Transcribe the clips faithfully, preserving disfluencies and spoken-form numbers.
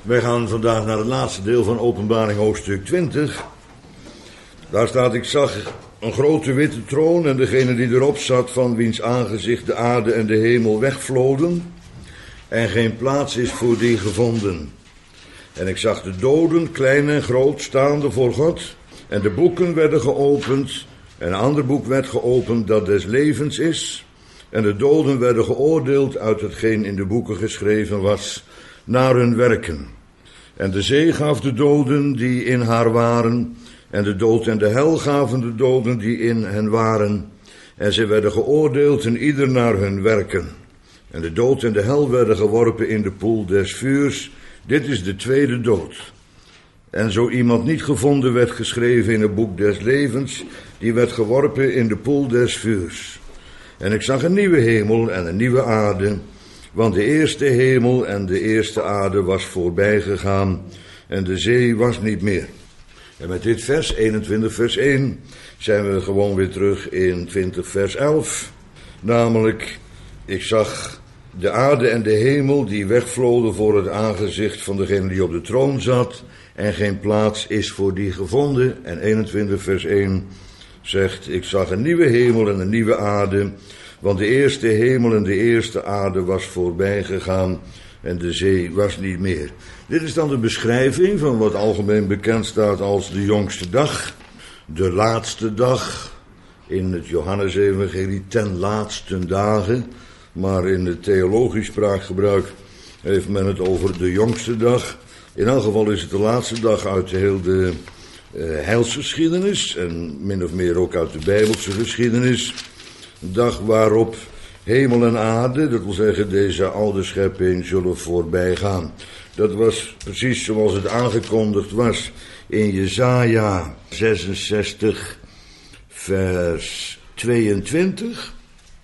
Wij gaan vandaag naar het laatste deel van Openbaring hoofdstuk twintig. Daar staat: ik zag een grote witte troon en degene die erop zat, van wiens aangezicht de aarde en de hemel wegvloden, en geen plaats is voor die gevonden. En ik zag de doden, klein en groot, staande voor God, en de boeken werden geopend, en een ander boek werd geopend dat des levens is, en de doden werden geoordeeld uit hetgeen in de boeken geschreven was, naar hun werken. En de zee gaf de doden die in haar waren, en de dood en de hel gaven de doden die in hen waren. En ze werden geoordeeld en ieder naar hun werken. En de dood en de hel werden geworpen in de poel des vuurs. Dit is de tweede dood. En zo iemand niet gevonden werd geschreven in het boek des levens, die werd geworpen in de poel des vuurs. En ik zag een nieuwe hemel en een nieuwe aarde, want de eerste hemel en de eerste aarde was voorbij gegaan en de zee was niet meer. En met dit vers, eenentwintig vers één, zijn we gewoon weer terug in twintig vers elf. Namelijk, ik zag de aarde en de hemel die wegvloden voor het aangezicht van degene die op de troon zat, en geen plaats is voor die gevonden. En eenentwintig vers één zegt, ik zag een nieuwe hemel en een nieuwe aarde, want de eerste hemel en de eerste aarde was voorbij gegaan en de zee was niet meer. Dit is dan de beschrijving van wat algemeen bekend staat als de jongste dag, de laatste dag, in het Johannesevangelie ten laatste dagen, maar in het theologisch spraakgebruik heeft men het over de jongste dag. In elk geval is het de laatste dag uit heel de uh, heilsgeschiedenis en min of meer ook uit de Bijbelse geschiedenis. Een dag waarop hemel en aarde, dat wil zeggen deze oude schepping, zullen voorbij gaan. Dat was precies zoals het aangekondigd was in Jesaja zesenzestig vers tweeëntwintig.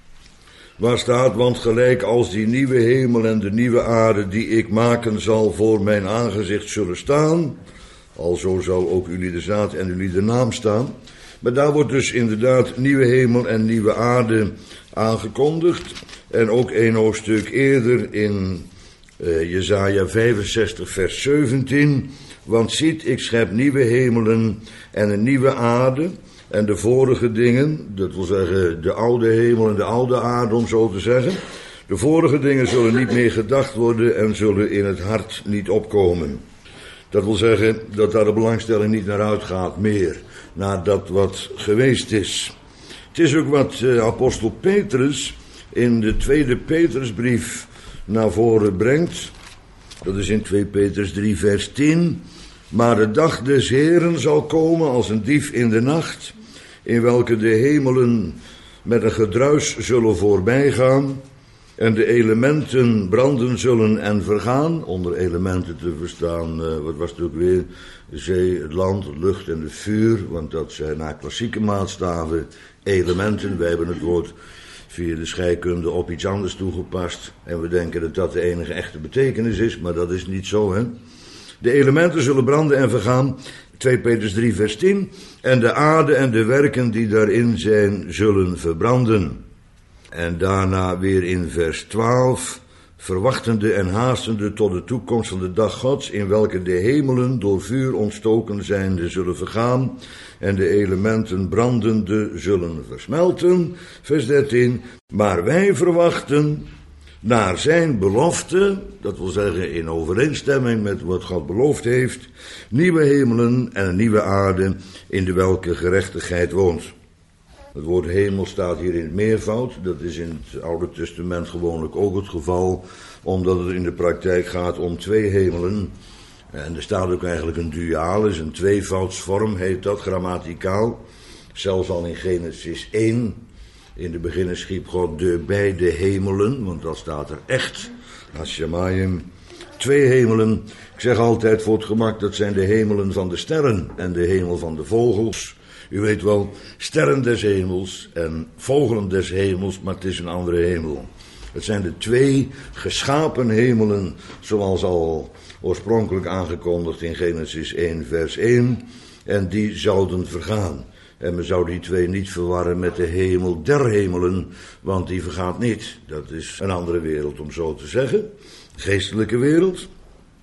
Waar staat, want gelijk als die nieuwe hemel en de nieuwe aarde die ik maken zal voor mijn aangezicht zullen staan, alzo zal ook jullie de zaad en jullie de naam staan. Maar daar wordt dus inderdaad nieuwe hemel en nieuwe aarde aangekondigd. En ook één hoofdstuk eerder in uh, Jesaja vijfenzestig vers zeventien. Want ziet, ik schep nieuwe hemelen en een nieuwe aarde. En de vorige dingen, dat wil zeggen de oude hemel en de oude aarde om zo te zeggen. De vorige dingen zullen niet meer gedacht worden en zullen in het hart niet opkomen. Dat wil zeggen dat daar de belangstelling niet naar uitgaat meer, naar dat wat geweest is. Het is ook wat uh, apostel Petrus in de tweede Petrusbrief naar voren brengt. Dat is in twee Petrus drie vers tien. Maar de dag des Heeren zal komen als een dief in de nacht, in welke de hemelen met een gedruis zullen voorbijgaan en de elementen branden zullen en vergaan. Onder elementen te verstaan, uh, wat was het ook weer? De zee, het land, de lucht en het vuur, want dat zijn naar klassieke maatstaven elementen. Wij hebben het woord via de scheikunde op iets anders toegepast en we denken dat dat de enige echte betekenis is, maar dat is niet zo, hè. De elementen zullen branden en vergaan, twee Petrus drie vers tien, en de aarde en de werken die daarin zijn zullen verbranden. En daarna weer in vers twaalf, verwachtende en haastende tot de toekomst van de dag Gods, in welke de hemelen door vuur ontstoken zijnde zullen vergaan, en de elementen brandende zullen versmelten. Vers dertien, maar wij verwachten naar zijn belofte, dat wil zeggen in overeenstemming met wat God beloofd heeft, nieuwe hemelen en een nieuwe aarde, in de welke gerechtigheid woont. Het woord hemel staat hier in het meervoud. Dat is in het Oude Testament gewoonlijk ook het geval, omdat het in de praktijk gaat om twee hemelen. En er staat ook eigenlijk een dualis, een tweevoudsvorm heet dat, grammaticaal. Zelfs al in Genesis één, in de beginnen schiep God de beide hemelen, want dat staat er echt, Hashemayim, twee hemelen. Ik zeg altijd voor het gemak, dat zijn de hemelen van de sterren en de hemel van de vogels. U weet wel, sterren des hemels en vogelen des hemels, maar het is een andere hemel. Het zijn de twee geschapen hemelen, zoals al oorspronkelijk aangekondigd in Genesis één vers één, en die zouden vergaan. En men zou die twee niet verwarren met de hemel der hemelen, want die vergaat niet. Dat is een andere wereld om zo te zeggen, geestelijke wereld.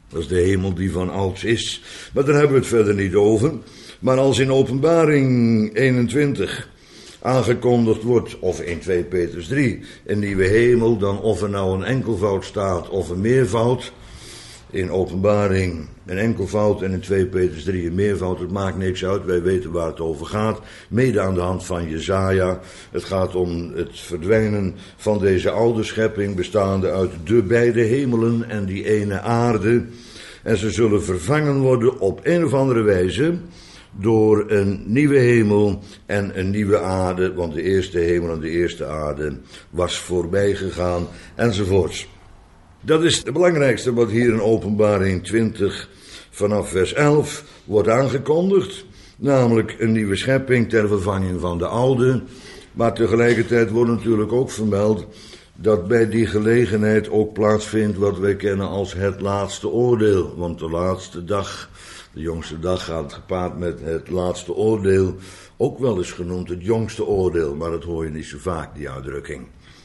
Dat is de hemel die van ouds is. Maar daar hebben we het verder niet over. Maar als in Openbaring eenentwintig aangekondigd wordt, of in twee Petrus drie, een nieuwe hemel, dan of er nou een enkelvoud staat of een meervoud. In Openbaring een enkelvoud en in twee Petrus drie een meervoud, het maakt niks uit, wij weten waar het over gaat. Mede aan de hand van Jesaja. Het gaat om het verdwijnen van deze oude schepping, bestaande uit de beide hemelen en die ene aarde. En ze zullen vervangen worden op een of andere wijze door een nieuwe hemel en een nieuwe aarde, want de eerste hemel en de eerste aarde was voorbij gegaan, enzovoorts. Dat is het belangrijkste wat hier in Openbaring twintig vanaf vers elf wordt aangekondigd, namelijk een nieuwe schepping ter vervanging van de oude, maar tegelijkertijd wordt natuurlijk ook vermeld dat bij die gelegenheid ook plaatsvindt wat wij kennen als het laatste oordeel, want de laatste dag, de jongste dag gaat gepaard met het laatste oordeel, ook wel eens genoemd het jongste oordeel, maar dat hoor je niet zo vaak, die uitdrukking.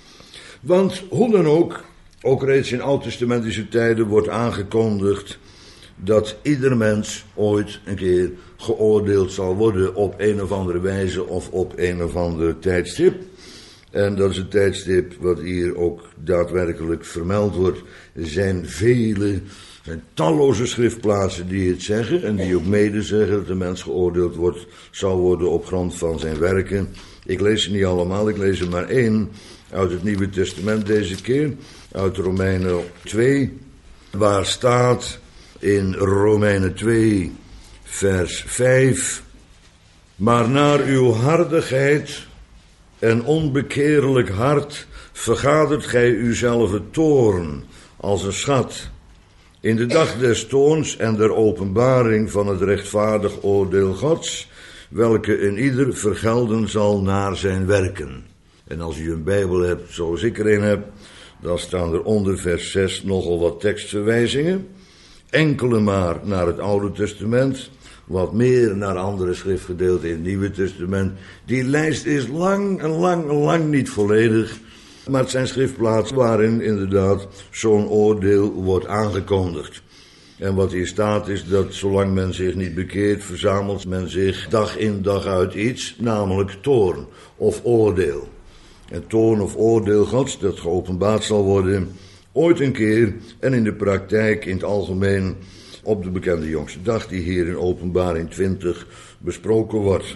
Want hoe dan ook, ook reeds in oud-testamentische tijden wordt aangekondigd dat ieder mens ooit een keer geoordeeld zal worden op een of andere wijze of op een of ander tijdstip. En dat is het tijdstip wat hier ook daadwerkelijk vermeld wordt. Er zijn vele, er zijn talloze schriftplaatsen die het zeggen en die ook mede zeggen dat de mens geoordeeld wordt, zal worden op grond van zijn werken. Ik lees ze niet allemaal, ik lees er maar één uit het Nieuwe Testament deze keer, uit Romeinen twee, waar staat in Romeinen twee vers vijf, maar naar uw hardigheid en onbekeerlijk hart vergadert gij uzelf toorn als een schat, in de dag des toorns en der openbaring van het rechtvaardig oordeel Gods, welke een ieder vergelden zal naar zijn werken. En als u een Bijbel hebt zoals ik er een heb, dan staan er onder vers zes nogal wat tekstverwijzingen. Enkele maar naar het Oude Testament, wat meer naar andere schriftgedeelten in het Nieuwe Testament. Die lijst is lang en lang en lang niet volledig, maar het zijn schriftplaatsen waarin inderdaad zo'n oordeel wordt aangekondigd. En wat hier staat is dat zolang men zich niet bekeert, verzamelt men zich dag in dag uit iets, namelijk toorn of oordeel. En toorn of oordeel Gods, dat geopenbaard zal worden, ooit een keer en in de praktijk in het algemeen op de bekende jongste dag die hier in Openbaring twintig besproken wordt.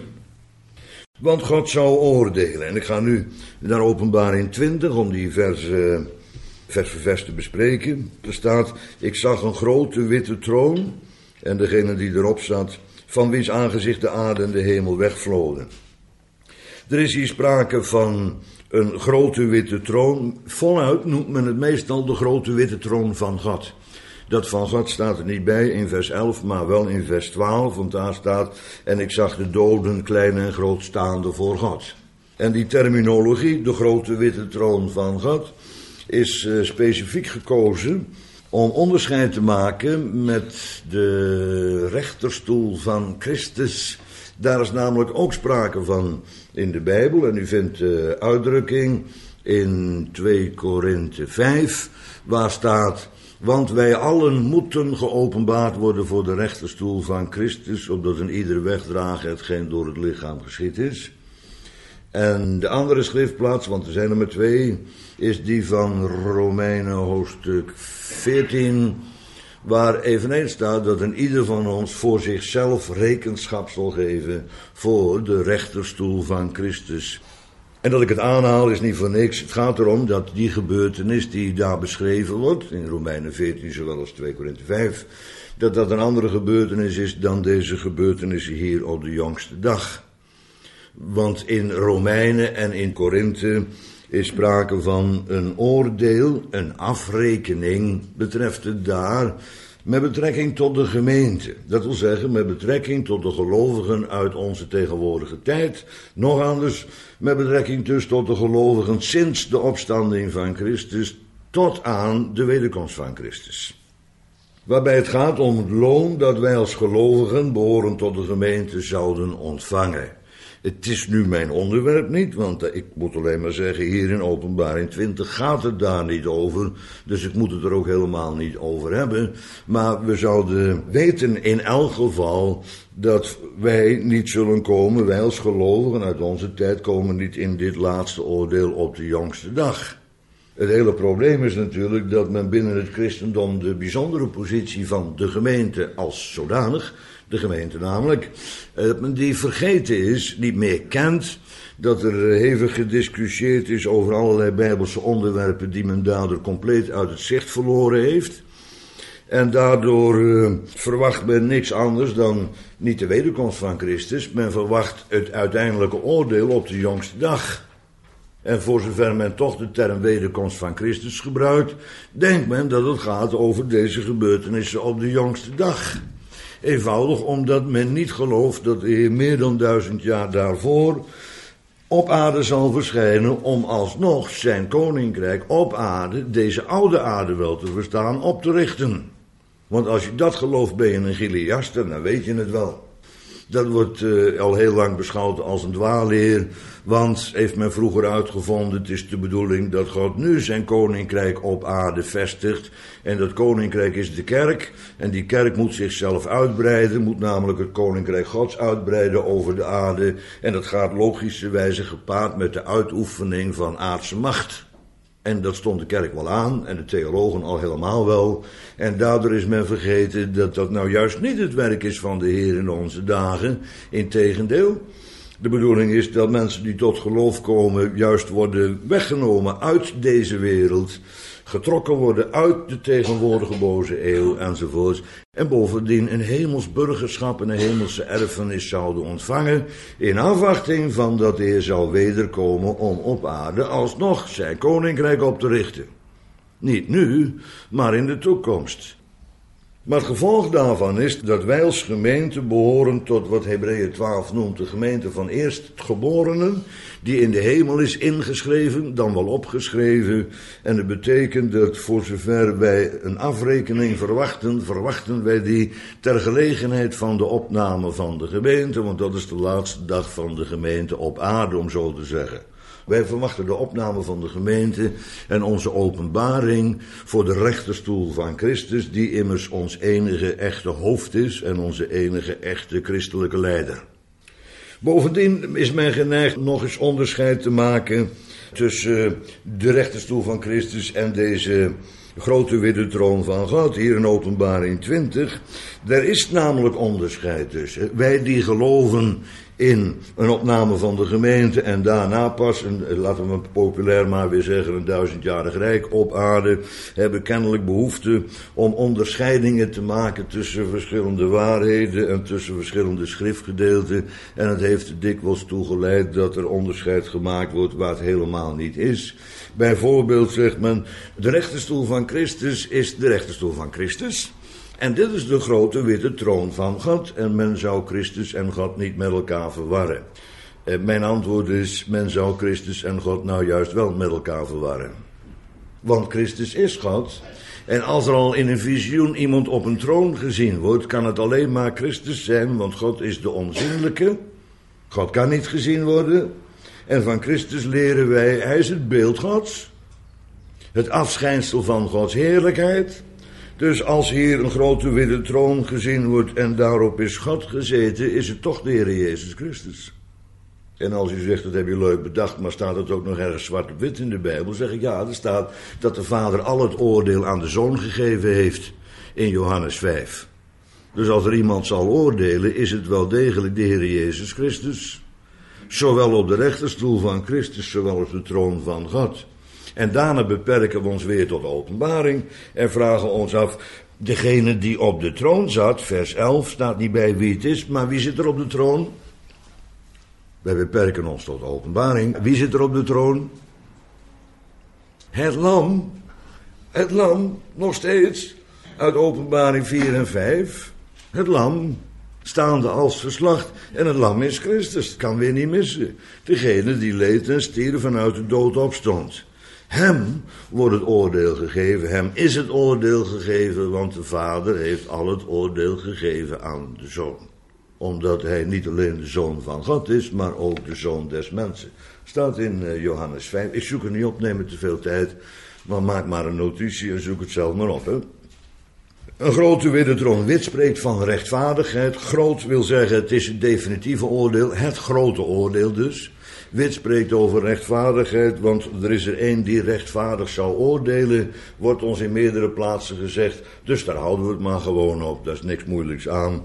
Want God zou oordelen. En ik ga nu naar Openbaring twintig om die vers, uh, vers voor vers te bespreken. Er staat, ik zag een grote witte troon en degene die erop zat, van wiens aangezicht de aarde en de hemel wegvloden. Er is hier sprake van een grote witte troon. Voluit noemt men het meestal de grote witte troon van God. Dat van God staat er niet bij in vers elf, maar wel in vers twaalf, want daar staat, en ik zag de doden, klein en groot, staande voor God. En die terminologie, de grote witte troon van God, is uh, specifiek gekozen om onderscheid te maken met de rechterstoel van Christus. Daar is namelijk ook sprake van in de Bijbel, en u vindt de uitdrukking in twee Korinthe vijf, waar staat, want wij allen moeten geopenbaard worden voor de rechterstoel van Christus, opdat een ieder wegdragen hetgeen door het lichaam geschied is. En de andere schriftplaats, want er zijn er maar twee, is die van Romeinen hoofdstuk veertien, waar eveneens staat dat een ieder van ons voor zichzelf rekenschap zal geven voor de rechterstoel van Christus. En dat ik het aanhaal is niet voor niks. Het gaat erom dat die gebeurtenis die daar beschreven wordt, in Romeinen veertien zowel als twee Korinthe vijf, dat dat een andere gebeurtenis is dan deze gebeurtenissen hier op de jongste dag. Want in Romeinen en in Korinthe is sprake van een oordeel, een afrekening, betreft het daar, met betrekking tot de gemeente. Dat wil zeggen, met betrekking tot de gelovigen uit onze tegenwoordige tijd. Nog anders, met betrekking dus tot de gelovigen sinds de opstanding van Christus tot aan de wederkomst van Christus. Waarbij het gaat om het loon dat wij als gelovigen behorend tot de gemeente zouden ontvangen. Het is nu mijn onderwerp niet, want ik moet alleen maar zeggen, hier in Openbaring twintig gaat het daar niet over. Dus ik moet het er ook helemaal niet over hebben. Maar we zouden weten in elk geval dat wij niet zullen komen, wij als gelovigen uit onze tijd komen niet in dit laatste oordeel op de jongste dag. Het hele probleem is natuurlijk dat men binnen het christendom de bijzondere positie van de gemeente als zodanig, de gemeente namelijk, dat men die vergeten is, niet meer kent, dat er hevig gediscussieerd is over allerlei bijbelse onderwerpen die men daardoor compleet uit het zicht verloren heeft. En daardoor uh, verwacht men niks anders dan niet de wederkomst van Christus, men verwacht het uiteindelijke oordeel op de jongste dag. En voor zover men toch de term wederkomst van Christus gebruikt, denkt men dat het gaat over deze gebeurtenissen op de jongste dag. Eenvoudig omdat men niet gelooft dat de Heer meer dan duizend jaar daarvoor op aarde zal verschijnen om alsnog zijn koninkrijk op aarde, deze oude aarde wel te verstaan, op te richten. Want als je dat gelooft ben je een Giliaster, dan weet je het wel. Dat wordt uh, al heel lang beschouwd als een dwaalleer, want heeft men vroeger uitgevonden, het is de bedoeling dat God nu zijn koninkrijk op aarde vestigt. En dat koninkrijk is de kerk, en die kerk moet zichzelf uitbreiden, moet namelijk het koninkrijk Gods uitbreiden over de aarde. En dat gaat logischerwijze gepaard met de uitoefening van aardse macht. En dat stond de kerk wel aan, en de theologen al helemaal wel. En daardoor is men vergeten dat dat nou juist niet het werk is van de Heer in onze dagen. Integendeel, de bedoeling is dat mensen die tot geloof komen juist worden weggenomen uit deze wereld, getrokken worden uit de tegenwoordige boze eeuw enzovoort. En bovendien een hemels burgerschap en een hemelse erfenis zouden ontvangen, in afwachting van dat de Heer zal wederkomen om op aarde alsnog zijn koninkrijk op te richten. Niet nu, maar in de toekomst. Maar het gevolg daarvan is dat wij als gemeente behoren tot wat Hebreeën twaalf noemt de gemeente van eerstgeborenen, die in de hemel is ingeschreven, dan wel opgeschreven. En dat betekent dat voor zover wij een afrekening verwachten, verwachten wij die ter gelegenheid van de opname van de gemeente, want dat is de laatste dag van de gemeente op aarde, om zo te zeggen. Wij verwachten de opname van de gemeente en onze openbaring voor de rechterstoel van Christus, die immers ons enige echte hoofd is en onze enige echte christelijke leider. Bovendien is men geneigd nog eens onderscheid te maken tussen de rechterstoel van Christus en deze grote witte troon van God, hier in Openbaring twintig. Er is namelijk onderscheid tussen. Wij die geloven in een opname van de gemeente en daarna pas, een, laten we het populair maar weer zeggen, een duizendjarig rijk op aarde, hebben kennelijk behoefte om onderscheidingen te maken tussen verschillende waarheden en tussen verschillende schriftgedeelten. En het heeft er dikwijls toe geleid dat er onderscheid gemaakt wordt waar het helemaal niet is. Bijvoorbeeld zegt men, de rechterstoel van Christus is de rechterstoel van Christus. En dit is de grote witte troon van God. En men zou Christus en God niet met elkaar verwarren. En mijn antwoord is, men zou Christus en God nou juist wel met elkaar verwarren. Want Christus is God. En als er al in een visioen iemand op een troon gezien wordt, kan het alleen maar Christus zijn, want God is de onzienlijke. God kan niet gezien worden. En van Christus leren wij, hij is het beeld Gods. Het afschijnsel van Gods heerlijkheid. Dus als hier een grote witte troon gezien wordt en daarop is God gezeten, is het toch de Heer Jezus Christus. En als u zegt, dat heb je leuk bedacht, maar staat het ook nog ergens zwart op wit in de Bijbel, zeg ik ja, er staat dat de Vader al het oordeel aan de Zoon gegeven heeft in Johannes vijf. Dus als er iemand zal oordelen, is het wel degelijk de Heer Jezus Christus. Zowel op de rechterstoel van Christus, zowel op de troon van God. En daarna beperken we ons weer tot openbaring en vragen ons af, degene die op de troon zat, vers elf, staat niet bij wie het is, maar wie zit er op de troon? Wij beperken ons tot openbaring. Wie zit er op de troon? Het lam. Het lam, nog steeds, uit Openbaring vier en vijf. Het lam, staande als geslacht. En het lam is Christus, dat kan weer niet missen. Degene die leed en stierf vanuit de dood opstond. Hem wordt het oordeel gegeven, hem is het oordeel gegeven, want de Vader heeft al het oordeel gegeven aan de Zoon. Omdat hij niet alleen de Zoon van God is, maar ook de Zoon des mensen. Staat in uh, Johannes vijf. Ik zoek het niet op, neem het te veel tijd. Maar maak maar een notitie en zoek het zelf maar op. Hè. Een grote witte troon. Wit spreekt van rechtvaardigheid. Groot wil zeggen, het is het definitieve oordeel. Het grote oordeel dus. Wit spreekt over rechtvaardigheid, want er is er één die rechtvaardig zou oordelen, wordt ons in meerdere plaatsen gezegd. Dus daar houden we het maar gewoon op, daar is niks moeilijks aan.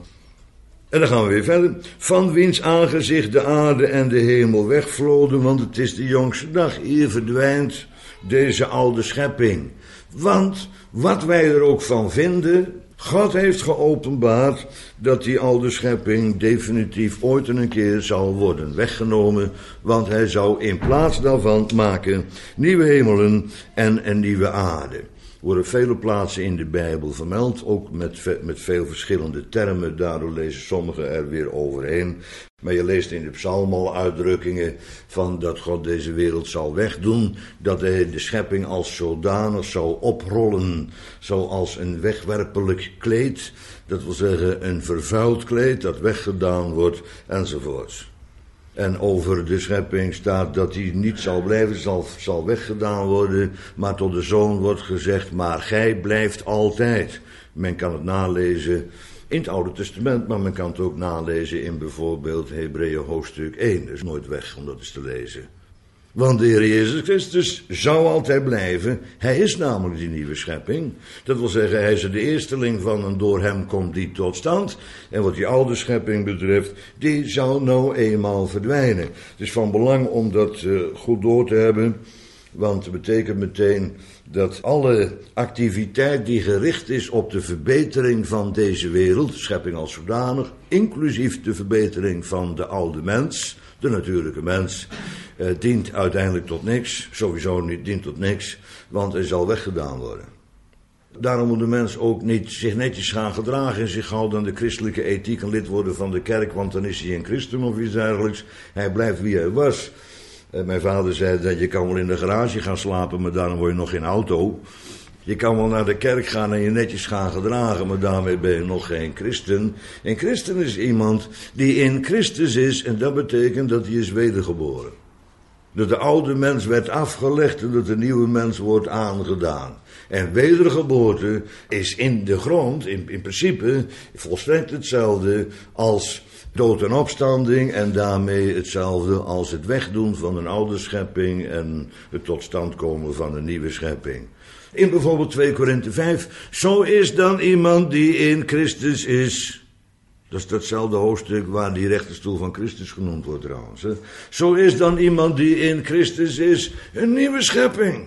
En dan gaan we weer verder. Van wiens aangezicht de aarde en de hemel wegvloden, want het is de jongste dag. Hier verdwijnt deze oude schepping. Want wat wij er ook van vinden, God heeft geopenbaard dat die oude schepping definitief ooit en een keer zal worden weggenomen, want hij zou in plaats daarvan maken nieuwe hemelen en een nieuwe aarde. Er worden vele plaatsen in de Bijbel vermeld, ook met, met veel verschillende termen, daardoor lezen sommigen er weer overheen. Maar je leest in de psalm al uitdrukkingen van dat God deze wereld zal wegdoen, dat hij de schepping als zodanig zou oprollen, zoals een wegwerpelijk kleed, dat wil zeggen een vervuild kleed dat weggedaan wordt, enzovoorts. En over de schepping staat dat hij niet zal blijven, zal, zal weggedaan worden, maar tot de Zoon wordt gezegd, maar gij blijft altijd. Men kan het nalezen in het Oude Testament, maar men kan het ook nalezen in bijvoorbeeld Hebreeën hoofdstuk één. Dat is nooit weg om dat eens te lezen. Want de Heer Jezus Christus zou altijd blijven. Hij is namelijk die nieuwe schepping. Dat wil zeggen, hij is er de eersteling van en door hem komt die tot stand. En wat die oude schepping betreft, die zou nou eenmaal verdwijnen. Het is van belang om dat uh, goed door te hebben. Want het betekent meteen dat alle activiteit die gericht is op de verbetering van deze wereld, de schepping als zodanig, inclusief de verbetering van de oude mens, de natuurlijke mens, eh, dient uiteindelijk tot niks, sowieso niet dient tot niks, want hij zal weggedaan worden. Daarom moet de mens ook niet zich netjes gaan gedragen en zich houden aan de christelijke ethiek en lid worden van de kerk, want dan is hij een christen of iets dergelijks. Hij blijft wie hij was. Uh, mijn vader zei dat je kan wel in de garage gaan slapen, maar daarom word je nog geen auto. Je kan wel naar de kerk gaan en je netjes gaan gedragen, maar daarmee ben je nog geen christen. Een christen is iemand die in Christus is en dat betekent dat hij is wedergeboren. Dat de oude mens werd afgelegd en dat de nieuwe mens wordt aangedaan. En wedergeboorte is in de grond, in, in principe, volstrekt hetzelfde als dood en opstanding en daarmee hetzelfde als het wegdoen van een oude schepping en het tot stand komen van een nieuwe schepping. In bijvoorbeeld twee Korinthe vijf, zo is dan iemand die in Christus is. Dat is datzelfde hoofdstuk waar die rechterstoel van Christus genoemd wordt trouwens. Hè. Zo is dan iemand die in Christus is een nieuwe schepping.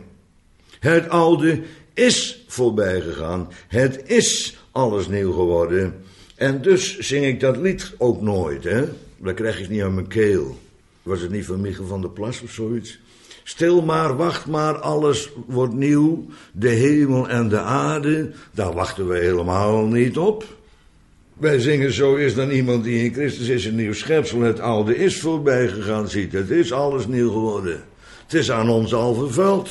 Het oude is voorbij gegaan, het is alles nieuw geworden. En dus zing ik dat lied ook nooit, hè. Dat krijg ik niet aan mijn keel. Was het niet van Michiel van der Plas of zoiets? Stil maar, wacht maar, alles wordt nieuw. De hemel en de aarde, daar wachten we helemaal niet op. Wij zingen zo is dan iemand die in Christus is een nieuw schepsel. Het oude is voorbij gegaan, ziet. Het is alles nieuw geworden. Het is aan ons al vervuld.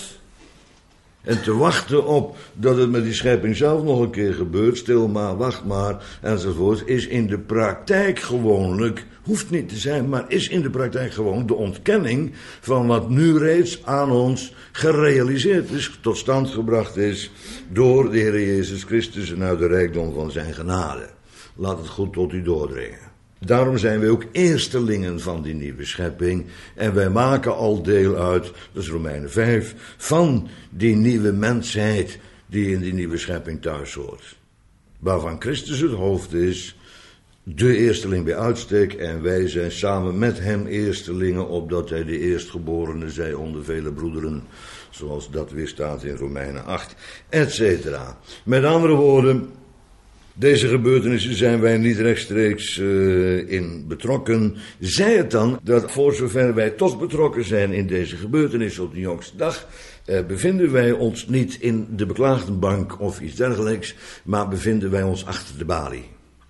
En te wachten op dat het met die schepping zelf nog een keer gebeurt, stil maar, wacht maar, enzovoort, is in de praktijk gewoonlijk, hoeft niet te zijn, maar is in de praktijk gewoon de ontkenning van wat nu reeds aan ons gerealiseerd is, tot stand gebracht is door de Heer Jezus Christus en uit de rijkdom van zijn genade. Laat het goed tot u doordringen. Daarom zijn wij ook eerstelingen van die nieuwe schepping. En wij maken al deel uit, dat is Romeinen vijf, van die nieuwe mensheid die in die nieuwe schepping thuis hoort. Waarvan Christus het hoofd is, de eersteling bij uitstek. En wij zijn samen met hem eerstelingen, opdat hij de eerstgeborene zij onder vele broederen. Zoals dat weer staat in Romeinen acht, et cetera. Met andere woorden, deze gebeurtenissen zijn wij niet rechtstreeks uh, in betrokken. Zij het dan dat voor zover wij toch betrokken zijn in deze gebeurtenissen op de jongste dag, uh, bevinden wij ons niet in de beklaagdenbank of iets dergelijks, maar bevinden wij ons achter de balie.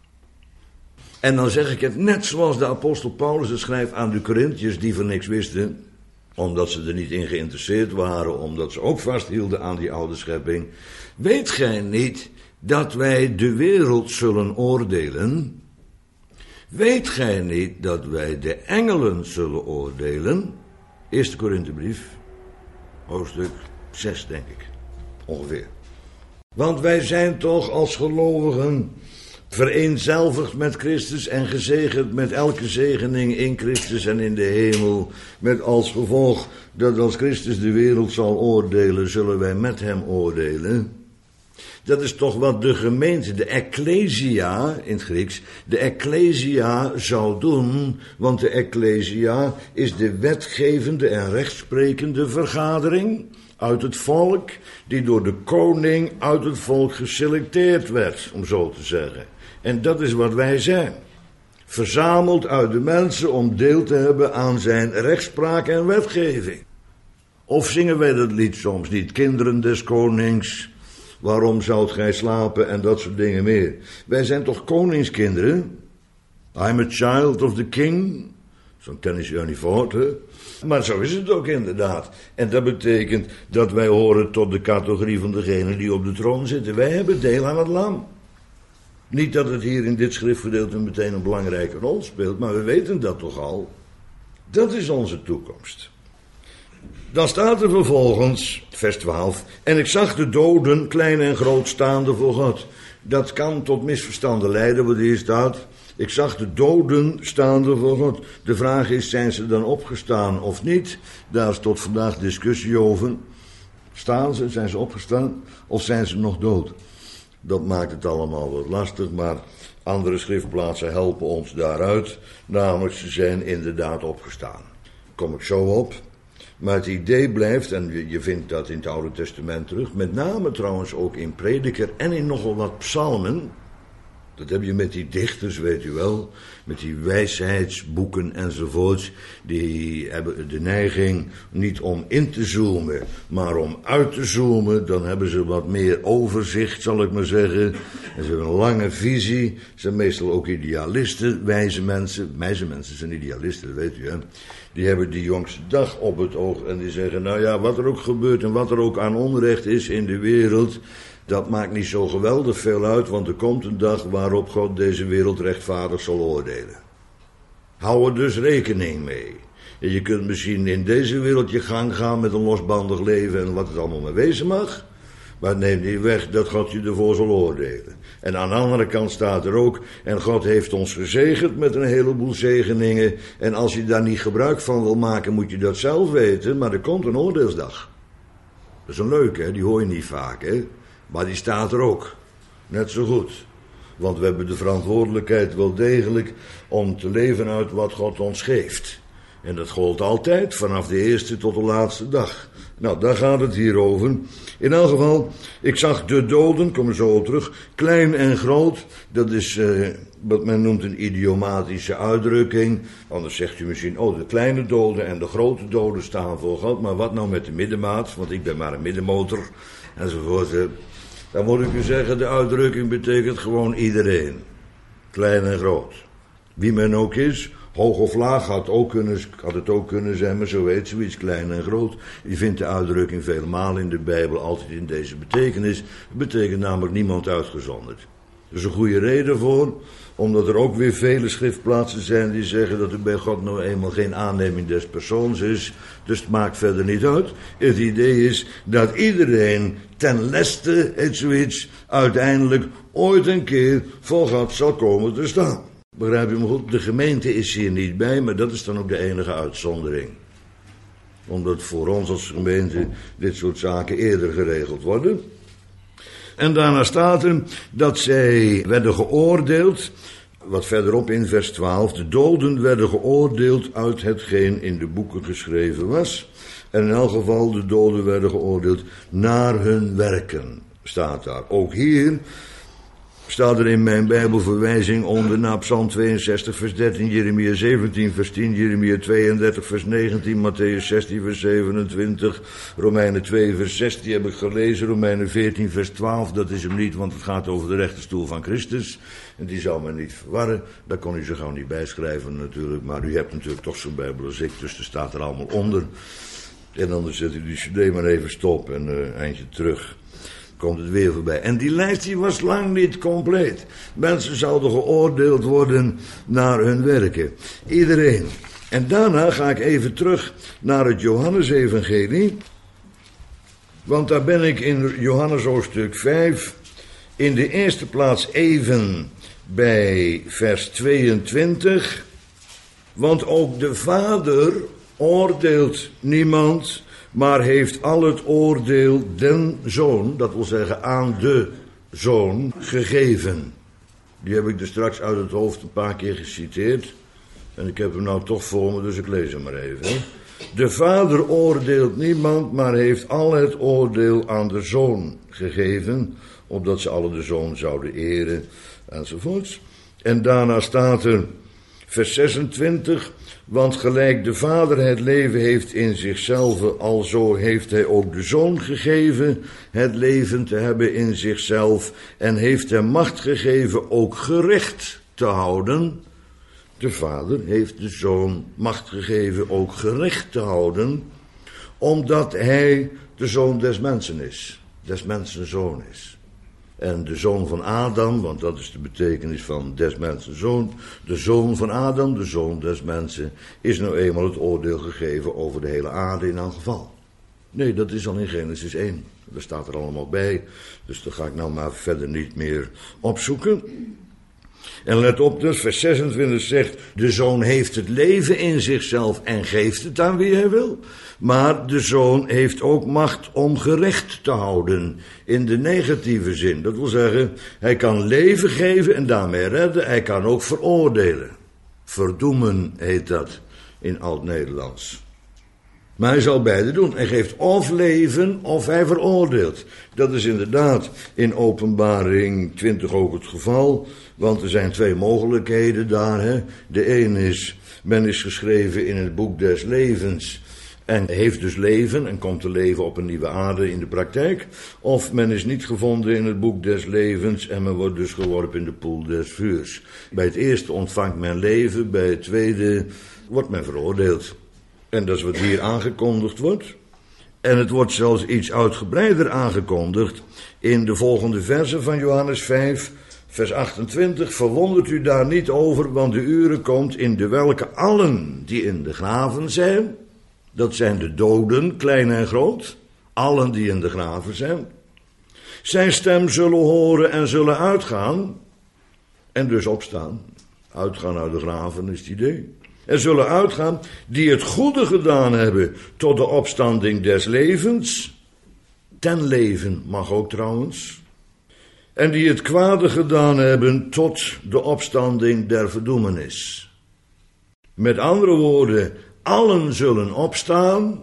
En dan zeg ik het net zoals de apostel Paulus het schrijft aan de Korinthiërs die van niks wisten, omdat ze er niet in geïnteresseerd waren, omdat ze ook vasthielden aan die oude schepping. Weet gij niet dat wij de wereld zullen oordelen? Weet gij niet dat wij de engelen zullen oordelen? Eerste Korinthebrief, hoofdstuk zes, denk ik, ongeveer. Want wij zijn toch als gelovigen vereenzelvigd met Christus en gezegend met elke zegening in Christus en in de hemel. Met als gevolg dat als Christus de wereld zal oordelen, zullen wij met hem oordelen. Dat is toch wat de gemeente, de ecclesia in het Grieks, de ecclesia zou doen, want de ecclesia is de wetgevende en rechtsprekende vergadering uit het volk, die door de koning uit het volk geselecteerd werd, om zo te zeggen. En dat is wat wij zijn. Verzameld uit de mensen om deel te hebben aan zijn rechtspraak en wetgeving. Of zingen wij dat lied soms niet? Kinderen des konings, waarom zoudt gij slapen en dat soort dingen meer. Wij zijn toch koningskinderen? I'm a child of the king. Zo'n kennis je niet voort, hè? Maar zo is het ook inderdaad. En dat betekent dat wij horen tot de categorie van degenen die op de troon zitten. Wij hebben deel aan het lam. Niet dat het hier in dit schriftgedeelte meteen een belangrijke rol speelt, maar we weten dat toch al. Dat is onze toekomst. Dan staat er vervolgens, vers twaalf, en ik zag de doden, klein en groot, staande voor God. Dat kan tot misverstanden leiden, wat hier staat. Ik zag de doden staande voor God. De vraag is, zijn ze dan opgestaan of niet? Daar is tot vandaag discussie over. Staan ze, zijn ze opgestaan, of zijn ze nog dood? Dat maakt het allemaal wat lastig, maar andere schriftplaatsen helpen ons daaruit. Namelijk, ze zijn inderdaad opgestaan. Daar kom ik zo op. Maar het idee blijft, en je vindt dat in het Oude Testament terug, met name trouwens ook in Prediker en in nogal wat psalmen. Dat heb je met die dichters, weet u wel, met die wijsheidsboeken enzovoorts. Die hebben de neiging niet om in te zoomen, maar om uit te zoomen. Dan hebben ze wat meer overzicht, zal ik maar zeggen. En ze hebben een lange visie. Ze zijn meestal ook idealisten, wijze mensen. Wijze mensen zijn idealisten, dat weet u, hè. Die hebben die jongste dag op het oog en die zeggen, nou ja, wat er ook gebeurt en wat er ook aan onrecht is in de wereld, dat maakt niet zo geweldig veel uit, want er komt een dag waarop God deze wereld rechtvaardig zal oordelen. Hou er dus rekening mee. En je kunt misschien in deze wereld je gang gaan met een losbandig leven en wat het allemaal maar wezen mag, maar het neemt niet weg dat God je ervoor zal oordelen. En aan de andere kant staat er ook, en God heeft ons gezegend met een heleboel zegeningen, en als je daar niet gebruik van wil maken, moet je dat zelf weten, maar er komt een oordeelsdag. Dat is een leuke, hè? Die hoor je niet vaak, hè? Maar die staat er ook. Net zo goed. Want we hebben de verantwoordelijkheid wel degelijk om te leven uit wat God ons geeft. En dat gold altijd, vanaf de eerste tot de laatste dag. Nou, daar gaat het hier over. In elk geval, ik zag de doden, kom er zo op terug, klein en groot. Dat is uh, wat men noemt een idiomatische uitdrukking. Anders zegt u misschien, oh, de kleine doden en de grote doden staan voor God. Maar wat nou met de middenmaat? Want ik ben maar een middenmotor, enzovoort. Dan moet ik u zeggen, de uitdrukking betekent gewoon iedereen. Klein en groot. Wie men ook is, hoog of laag had, ook kunnen, had het ook kunnen zijn, maar zo heet zoiets, klein en groot. Je vindt de uitdrukking vele malen in de Bijbel altijd in deze betekenis. Het betekent namelijk niemand uitgezonderd. Er is een goede reden voor, omdat er ook weer vele schriftplaatsen zijn die zeggen dat er bij God nou eenmaal geen aanneming des persoons is. Dus het maakt verder niet uit. Het idee is dat iedereen ten leste, het zoiets, uiteindelijk ooit een keer voor God zal komen te staan. Begrijp je me goed? De gemeente is hier niet bij, maar dat is dan ook de enige uitzondering. Omdat voor ons als gemeente dit soort zaken eerder geregeld worden. En daarna staat er dat zij werden geoordeeld, wat verderop in vers twaalf, de doden werden geoordeeld uit hetgeen in de boeken geschreven was. En in elk geval de doden werden geoordeeld naar hun werken, staat daar. Ook hier staat er in mijn Bijbelverwijzing onder naar Psalm tweeënzestig vers dertien, Jeremia zeventien vers tien, Jeremia tweeëndertig vers negentien, Matthäus zestien vers zevenentwintig, Romeinen twee vers zestien heb ik gelezen, Romeinen veertien vers twaalf, dat is hem niet, want het gaat over de rechterstoel van Christus. En die zou men niet verwarren, daar kon u zich gewoon niet bijschrijven natuurlijk, maar u hebt natuurlijk toch zo'n Bijbel als ik, dus er staat er allemaal onder. En dan zet u die cd maar even stop en een uh, eindje terug. komt het weer voorbij. En die lijst die was lang niet compleet. Mensen zouden geoordeeld worden naar hun werken. Iedereen. En daarna ga ik even terug naar het Johannesevangelie. Want daar ben ik in Johannes hoofdstuk vijf in de eerste plaats even bij vers tweeëntwintig. Want ook de Vader oordeelt niemand, maar heeft al het oordeel den Zoon, dat wil zeggen aan de Zoon, gegeven. Die heb ik er straks uit het hoofd een paar keer geciteerd. En ik heb hem nou toch voor me, dus ik lees hem maar even. Hè. De Vader oordeelt niemand, maar heeft al het oordeel aan de Zoon gegeven, opdat ze alle de Zoon zouden eren, enzovoorts. En daarna staat er, vers zesentwintig, want gelijk de Vader het leven heeft in zichzelf, alzo heeft hij ook de Zoon gegeven het leven te hebben in zichzelf en heeft hem macht gegeven ook gerecht te houden. De Vader heeft de Zoon macht gegeven ook gerecht te houden, omdat hij de Zoon des mensen is, des mensen Zoon is. En de zoon van Adam, want dat is de betekenis van des mensen zoon, de zoon van Adam, de zoon des mensen, is nou eenmaal het oordeel gegeven over de hele aarde in elk geval. Nee, dat is al in Genesis één. Dat staat er allemaal bij, dus daar ga ik nou maar verder niet meer opzoeken. En let op dus, vers zesentwintig zegt, de zoon heeft het leven in zichzelf en geeft het aan wie hij wil. Maar de zoon heeft ook macht om gerecht te houden, in de negatieve zin. Dat wil zeggen, hij kan leven geven en daarmee redden, hij kan ook veroordelen. Verdoemen heet dat in Oud-Nederlands. Maar hij zal beide doen. Hij geeft of leven of hij veroordeelt. Dat is inderdaad in Openbaring twintig ook het geval. Want er zijn twee mogelijkheden daar. Hè. De een is, men is geschreven in het boek des levens. En heeft dus leven en komt te leven op een nieuwe aarde in de praktijk. Of men is niet gevonden in het boek des levens en men wordt dus geworpen in de poel des vuurs. Bij het eerste ontvangt men leven, bij het tweede wordt men veroordeeld. En dat is wat hier aangekondigd wordt. En het wordt zelfs iets uitgebreider aangekondigd in de volgende versen van Johannes vijf, vers achtentwintig. Verwondert u daar niet over, want de uren komt in de welke allen die in de graven zijn, dat zijn de doden, klein en groot, allen die in de graven zijn, zijn stem zullen horen en zullen uitgaan, en dus opstaan. Uitgaan uit de graven is het idee. En zullen uitgaan die het goede gedaan hebben tot de opstanding des levens, ten leven mag ook trouwens, en die het kwade gedaan hebben tot de opstanding der verdoemenis. Met andere woorden, allen zullen opstaan,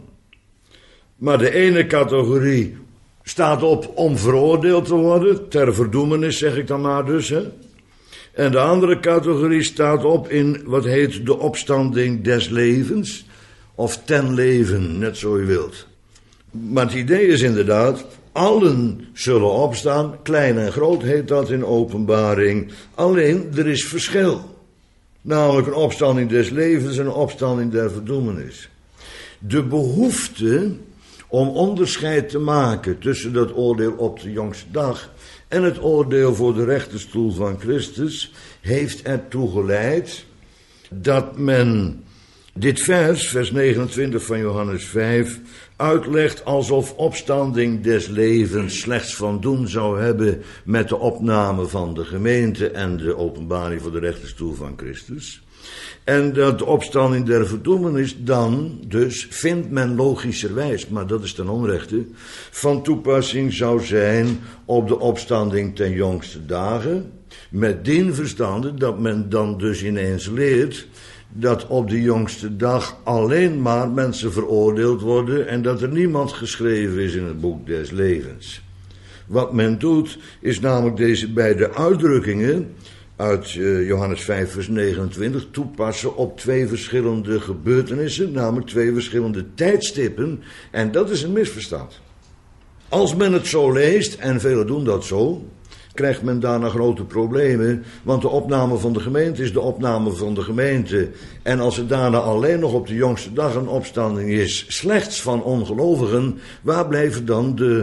maar de ene categorie staat op om veroordeeld te worden, ter verdoemenis zeg ik dan maar dus, hè. En de andere categorie staat op in wat heet de opstanding des levens, of ten leven, net zo u wilt. Maar het idee is inderdaad, allen zullen opstaan, klein en groot heet dat in Openbaring, alleen er is verschil. Namelijk een opstanding des levens en een opstanding der verdoemenis. De behoefte om onderscheid te maken tussen dat oordeel op de jongste dag en het oordeel voor de rechterstoel van Christus heeft ertoe geleid dat men dit vers, vers negenentwintig van Johannes vijf, uitlegt alsof opstanding des levens slechts van doen zou hebben met de opname van de gemeente en de openbaring voor de rechterstoel van Christus. En dat de opstanding der verdoemenis dan, dus vindt men logischerwijs, maar dat is ten onrechte, van toepassing zou zijn op de opstanding ten jongste dagen, met dien verstande dat men dan dus ineens leert dat op de jongste dag alleen maar mensen veroordeeld worden en dat er niemand geschreven is in het boek des levens. Wat men doet is namelijk deze beide uitdrukkingen uit uh, Johannes vijf vers negenentwintig toepassen op twee verschillende gebeurtenissen, namelijk twee verschillende tijdstippen, en dat is een misverstand. Als men het zo leest, en velen doen dat zo, krijgt men daarna grote problemen, want de opname van de gemeente is de opname van de gemeente. En als er daarna alleen nog op de jongste dag een opstanding is, slechts van ongelovigen, waar blijven dan de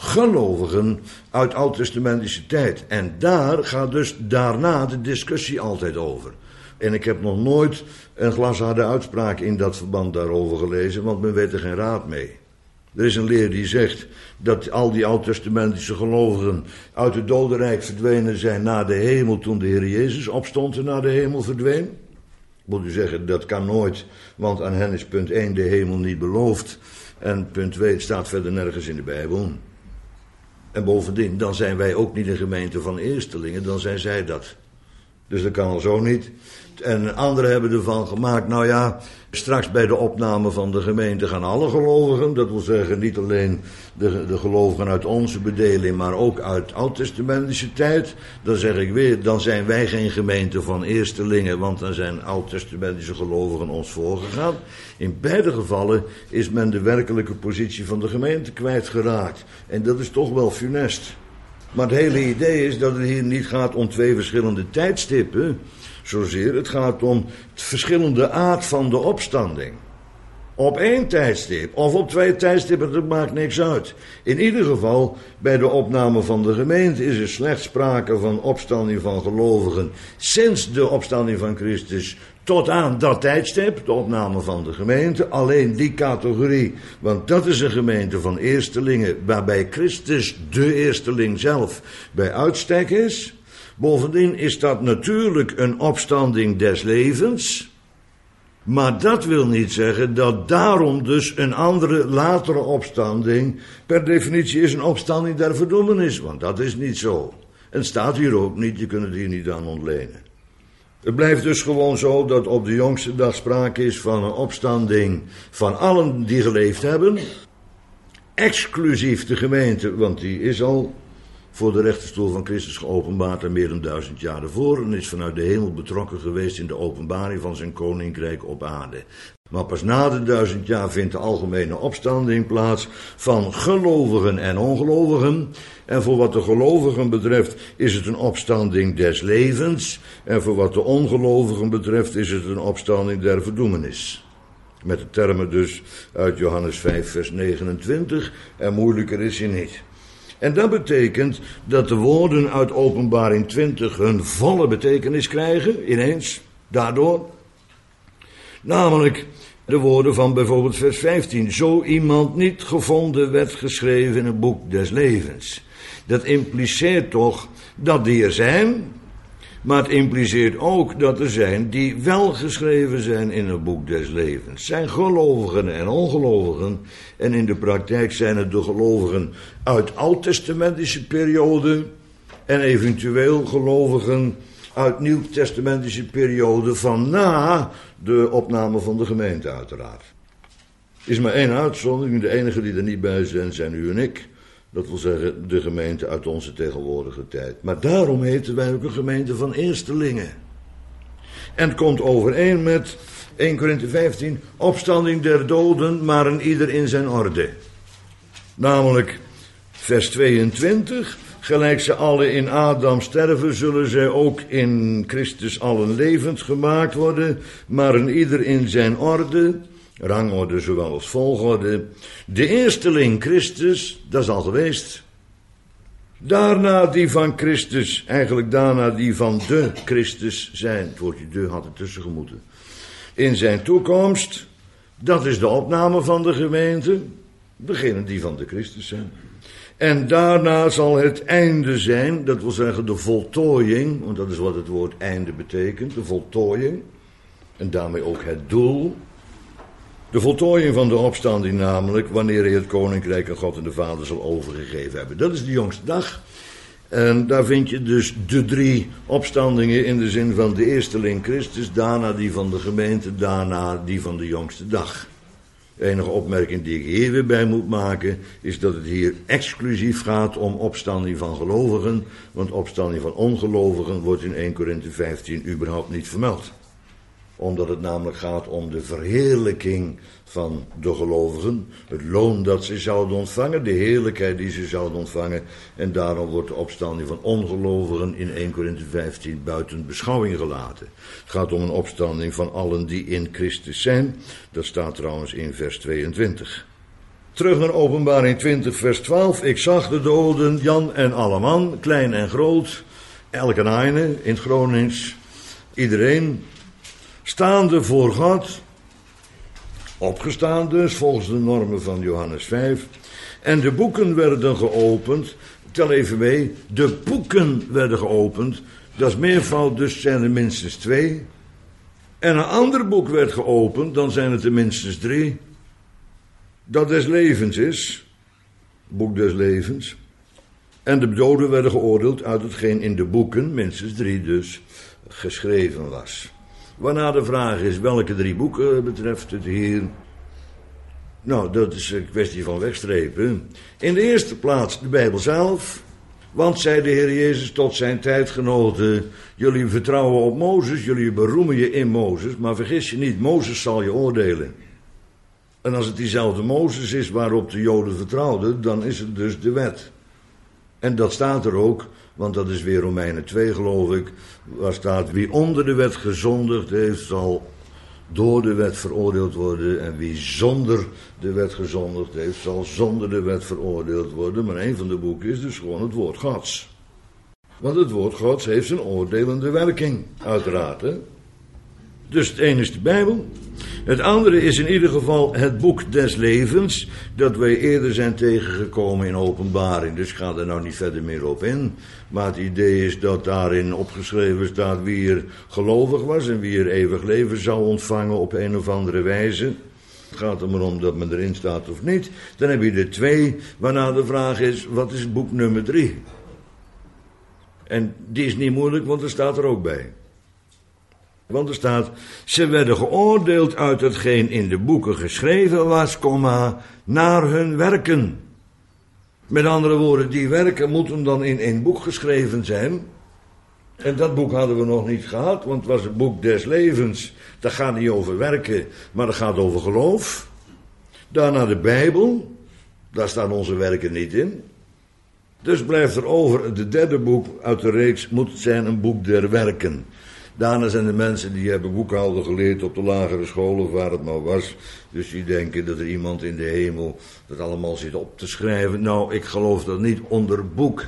gelovigen uit oud-testamentische tijd. En daar gaat dus daarna de discussie altijd over. En ik heb nog nooit een glasharde uitspraak in dat verband daarover gelezen, want men weet er geen raad mee. Er is een leer die zegt dat al die oud-testamentische gelovigen uit het dodenrijk verdwenen zijn naar de hemel toen de Heer Jezus opstond en naar de hemel verdween. Moet u zeggen, dat kan nooit, want aan hen is punt één de hemel niet beloofd. En punt twee, het staat verder nergens in de Bijbel. En bovendien, dan zijn wij ook niet een gemeente van eerstelingen, dan zijn zij dat. Dus dat kan al zo niet. En anderen hebben ervan gemaakt, nou ja, straks bij de opname van de gemeente gaan alle gelovigen, dat wil zeggen niet alleen de, de gelovigen uit onze bedeling, maar ook uit oud-testamentische tijd. Dan zeg ik weer, dan zijn wij geen gemeente van eerstelingen, want dan zijn oud-testamentische gelovigen ons voorgegaan. In beide gevallen is men de werkelijke positie van de gemeente kwijtgeraakt. En dat is toch wel funest. Maar het hele idee is dat het hier niet gaat om twee verschillende tijdstippen, zozeer. Het gaat om het verschillende aard van de opstanding. Op één tijdstip of op twee tijdstippen, dat maakt niks uit. In ieder geval, bij de opname van de gemeente is er slechts sprake van opstanding van gelovigen sinds de opstanding van Christus tot aan dat tijdstip, de opname van de gemeente. Alleen die categorie, want dat is een gemeente van eerstelingen, waarbij Christus de eersteling zelf bij uitstek is. Bovendien is dat natuurlijk een opstanding des levens. Maar dat wil niet zeggen dat daarom dus een andere, latere opstanding per definitie is een opstanding der verdoemenis. Want dat is niet zo. En staat hier ook niet, je kunt het hier niet aan ontlenen. Het blijft dus gewoon zo dat op de jongste dag sprake is van een opstanding van allen die geleefd hebben. Exclusief de gemeente, want die is al voor de rechterstoel van Christus geopenbaard en meer dan duizend jaar ervoor en is vanuit de hemel betrokken geweest in de openbaring van zijn koninkrijk op aarde. Maar pas na de duizend jaar vindt de algemene opstanding plaats van gelovigen en ongelovigen. En voor wat de gelovigen betreft is het een opstanding des levens. En voor wat de ongelovigen betreft is het een opstanding der verdoemenis. Met de termen dus uit Johannes vijf vers negenentwintig. En moeilijker is hij niet. En dat betekent dat de woorden uit Openbaring twintig hun volle betekenis krijgen, ineens, daardoor. Namelijk de woorden van bijvoorbeeld vers vijftien. Zo iemand niet gevonden werd geschreven in het boek des levens. Dat impliceert toch dat die er zijn, maar het impliceert ook dat er zijn die wel geschreven zijn in het boek des levens. Zijn gelovigen en ongelovigen. En in de praktijk zijn het de gelovigen uit oud-testamentische periode en eventueel gelovigen uit nieuw-testamentische periode van na de opname van de gemeente uiteraard. Er is maar één uitzondering, de enige die er niet bij zijn, zijn u en ik. Dat wil zeggen de gemeente uit onze tegenwoordige tijd. Maar daarom heten wij ook een gemeente van eerstelingen. En het komt overeen met eerste Korinthe vijftien, opstanding der doden, maar een ieder in zijn orde. Namelijk vers tweeëntwintig, gelijk ze alle in Adam sterven, zullen zij ook in Christus allen levend gemaakt worden, maar een ieder in zijn orde, rangorde zowel als volgorde. De eersteling Christus, dat is al geweest. Daarna die van Christus, eigenlijk daarna die van de Christus zijn. Het woordje de had er tussen gemoeten. In zijn toekomst, dat is de opname van de gemeente, degene die van de Christus zijn. En daarna zal het einde zijn, dat wil zeggen de voltooiing, want dat is wat het woord einde betekent, de voltooiing. En daarmee ook het doel. De voltooiing van de opstanding namelijk, wanneer hij het koninkrijk aan God en de Vader zal overgegeven hebben. Dat is de jongste dag. En daar vind je dus de drie opstandingen in de zin van de eersteling Christus, daarna die van de gemeente, daarna die van de jongste dag. De enige opmerking die ik hier weer bij moet maken, is dat het hier exclusief gaat om opstanding van gelovigen, want opstanding van ongelovigen wordt in eerste Korinthe vijftien überhaupt niet vermeld. Omdat het namelijk gaat om de verheerlijking van de gelovigen, het loon dat ze zouden ontvangen, de heerlijkheid die ze zouden ontvangen. En daarom wordt de opstanding van ongelovigen in eerste Korinthe vijftien buiten beschouwing gelaten. Het gaat om een opstanding van allen die in Christus zijn. Dat staat trouwens in vers tweeëntwintig. Terug naar Openbaring twintig, vers twaalf. Ik zag de doden, Jan en alleman, klein en groot, elke eine in het Gronings, iedereen, staande voor God, opgestaan dus, volgens de normen van Johannes vijf. En de boeken werden geopend, tel even mee, de boeken werden geopend, dat is meervoud, dus zijn er minstens twee. En een ander boek werd geopend, dan zijn het er minstens drie. Dat des levens is, boek des levens. En de doden werden geoordeeld uit hetgeen in de boeken, minstens drie dus, geschreven was. Waarna de vraag is, welke drie boeken betreft het hier? Nou, dat is een kwestie van wegstrepen. In de eerste plaats de Bijbel zelf. Want zei de Heer Jezus tot zijn tijdgenoten, jullie vertrouwen op Mozes, jullie beroemen je in Mozes, maar vergis je niet, Mozes zal je oordelen. En als het diezelfde Mozes is waarop de Joden vertrouwden, dan is het dus de wet. En dat staat er ook, want dat is weer Romeinen twee geloof ik, waar staat, wie onder de wet gezondigd heeft, zal door de wet veroordeeld worden. En wie zonder de wet gezondigd heeft, zal zonder de wet veroordeeld worden. Maar een van de boeken is dus gewoon het woord Gods. Want het woord Gods heeft een oordelende werking, uiteraard. Hè? Dus het ene is de Bijbel. Het andere is in ieder geval het boek des levens, dat wij eerder zijn tegengekomen in Openbaring. Dus ik ga er nou niet verder meer op in. Maar het idee is dat daarin opgeschreven staat wie er gelovig was en wie er eeuwig leven zou ontvangen op een of andere wijze. Het gaat er maar om dat men erin staat of niet. Dan heb je er twee, waarna de vraag is, wat is boek nummer drie? En die is niet moeilijk, want er staat er ook bij. Want er staat, ze werden geoordeeld uit hetgeen in de boeken geschreven was, komma, naar hun werken. Met andere woorden, die werken moeten dan in één boek geschreven zijn. En dat boek hadden we nog niet gehad, want het was het boek des levens. Dat gaat niet over werken, maar dat gaat over geloof. Daarna de Bijbel, daar staan onze werken niet in. Dus blijft er over, het derde boek uit de reeks moet zijn een boek der werken. Daarna zijn er mensen die hebben boekhouden geleerd op de lagere school of waar het maar was. Dus die denken dat er iemand in de hemel dat allemaal zit op te schrijven. Nou, ik geloof dat niet. Onder boek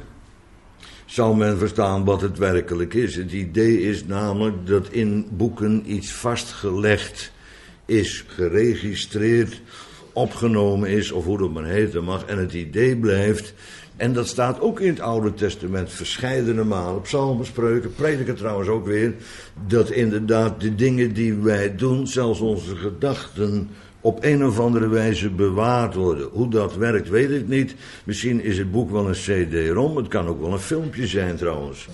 zal men verstaan wat het werkelijk is. Het idee is namelijk dat in boeken iets vastgelegd is, geregistreerd, opgenomen is, of hoe dat maar heten mag. En het idee blijft, en dat staat ook in het Oude Testament verscheidene malen, psalmen, spreuken, prediken trouwens ook weer, dat inderdaad de dingen die wij doen, zelfs onze gedachten, op een of andere wijze bewaard worden. Hoe dat werkt, weet ik niet. Misschien is het boek wel een cd-rom, het kan ook wel een filmpje zijn trouwens.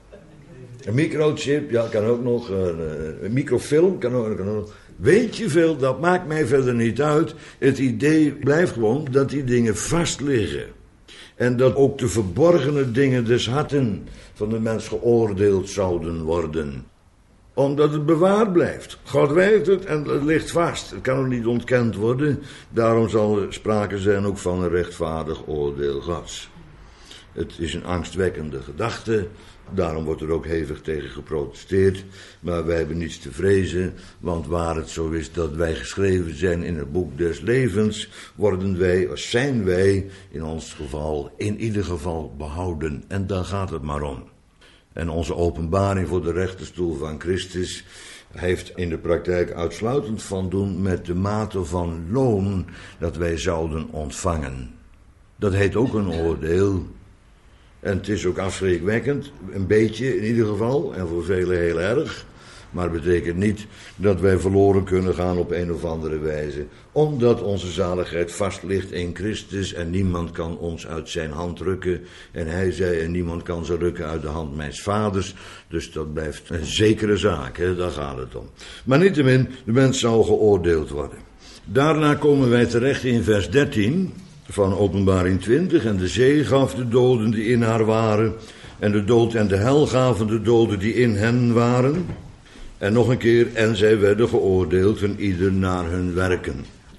Een microchip, ja, kan ook nog, een, een microfilm, kan ook, kan ook. Weet je veel, dat maakt mij verder niet uit. Het idee blijft gewoon dat die dingen vast liggen. En dat ook de verborgene dingen des harten van de mens geoordeeld zouden worden. Omdat het bewaard blijft. God weet het en het ligt vast. Het kan ook niet ontkend worden. Daarom zal er sprake zijn ook van een rechtvaardig oordeel Gods. Het is een angstwekkende gedachte. Daarom wordt er ook hevig tegen geprotesteerd. Maar wij hebben niets te vrezen. Want waar het zo is dat wij geschreven zijn in het boek des levens, worden wij, of zijn wij in ons geval, in ieder geval behouden. En daar gaat het maar om. En onze openbaring voor de rechterstoel van Christus heeft in de praktijk uitsluitend van doen met de mate van loon dat wij zouden ontvangen. Dat heet ook een oordeel. En het is ook afschrikwekkend, een beetje in ieder geval, en voor velen heel erg. Maar het betekent niet dat wij verloren kunnen gaan op een of andere wijze. Omdat onze zaligheid vast ligt in Christus en niemand kan ons uit zijn hand rukken. En hij zei, en niemand kan ze rukken uit de hand mijns vaders. Dus dat blijft een zekere zaak, hè? Daar gaat het om. Maar niettemin, de mens zal geoordeeld worden. Daarna komen wij terecht in vers dertien van Openbaring twintig. En de zee gaf de doden die in haar waren. En de dood en de hel gaven de doden die in hen waren. En nog een keer, en zij werden geoordeeld en ieder naar hun werken.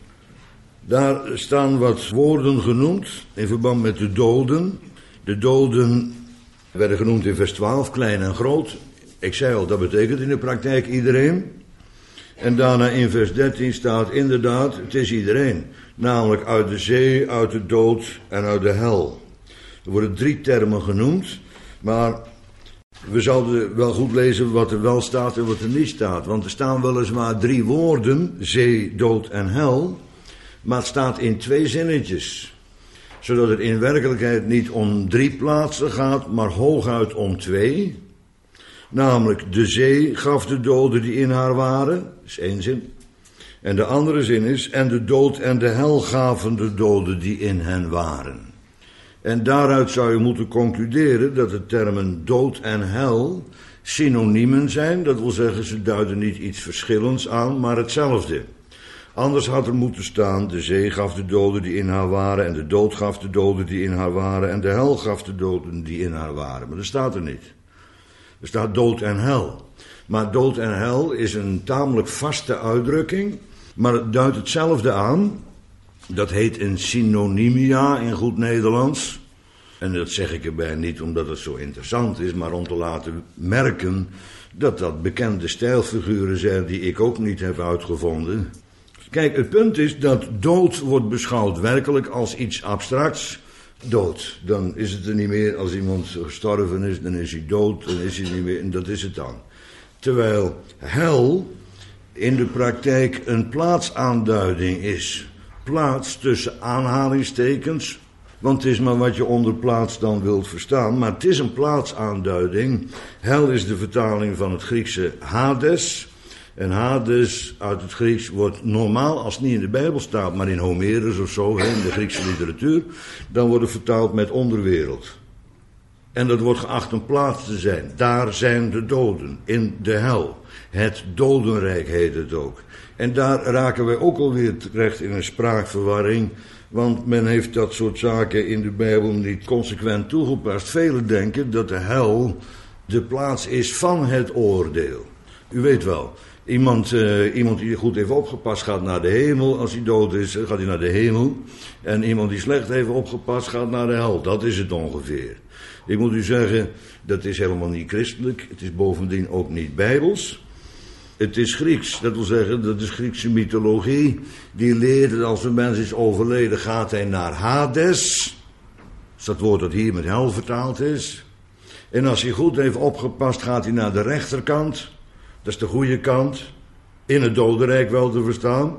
Daar staan wat woorden genoemd in verband met de doden. De doden werden genoemd in vers twaalf, klein en groot. Ik zei al, dat betekent in de praktijk iedereen. En daarna in vers dertien staat inderdaad, het is iedereen. Namelijk uit de zee, uit de dood en uit de hel. Er worden drie termen genoemd, maar we zouden wel goed lezen wat er wel staat en wat er niet staat. Want er staan weliswaar drie woorden, zee, dood en hel, maar het staat in twee zinnetjes. Zodat het in werkelijkheid niet om drie plaatsen gaat, maar hooguit om twee. Namelijk, de zee gaf de doden die in haar waren, dat is één zin. En de andere zin is, en de dood en de hel gaven de doden die in hen waren. En daaruit zou je moeten concluderen dat de termen dood en hel synoniemen zijn. Dat wil zeggen, ze duiden niet iets verschillends aan, maar hetzelfde. Anders had er moeten staan, de zee gaf de doden die in haar waren, en de dood gaf de doden die in haar waren, en de hel gaf de doden die in haar waren. Maar dat staat er niet. Er staat dood en hel. Maar dood en hel is een tamelijk vaste uitdrukking, maar het duidt hetzelfde aan. Dat heet een synonymia in goed Nederlands. En dat zeg ik erbij niet omdat het zo interessant is, maar om te laten merken dat dat bekende stijlfiguren zijn die ik ook niet heb uitgevonden. Kijk, het punt is dat dood wordt beschouwd werkelijk als iets abstracts. Dood, dan is het er niet meer. Als iemand gestorven is, dan is hij dood, dan is hij niet meer, en dat is het dan. Terwijl hel in de praktijk een plaatsaanduiding is. Plaats tussen aanhalingstekens, want het is maar wat je onder plaats dan wilt verstaan, maar het is een plaatsaanduiding. Hel is de vertaling van het Griekse Hades. En Hades uit het Grieks wordt normaal, als het niet in de Bijbel staat, maar in Homerus of zo, in de Griekse literatuur, dan wordt het vertaald met onderwereld. En dat wordt geacht een plaats te zijn. Daar zijn de doden, in de hel. Het dodenrijk heet het ook. En daar raken wij ook alweer terecht in een spraakverwarring, want men heeft dat soort zaken in de Bijbel niet consequent toegepast. Velen denken dat de hel de plaats is van het oordeel. U weet wel, iemand, uh, iemand die goed heeft opgepast gaat naar de hemel. Als hij dood is, gaat hij naar de hemel. En iemand die slecht heeft opgepast gaat naar de hel. Dat is het ongeveer. Ik moet u zeggen, dat is helemaal niet christelijk. Het is bovendien ook niet bijbels. Het is Grieks, dat wil zeggen, dat is Griekse mythologie. Die leert dat als een mens is overleden, gaat hij naar Hades. Dat is dat woord dat hier met hel vertaald is. En als hij goed heeft opgepast, gaat hij naar de rechterkant. Dat is de goede kant. In het dodenrijk wel te verstaan.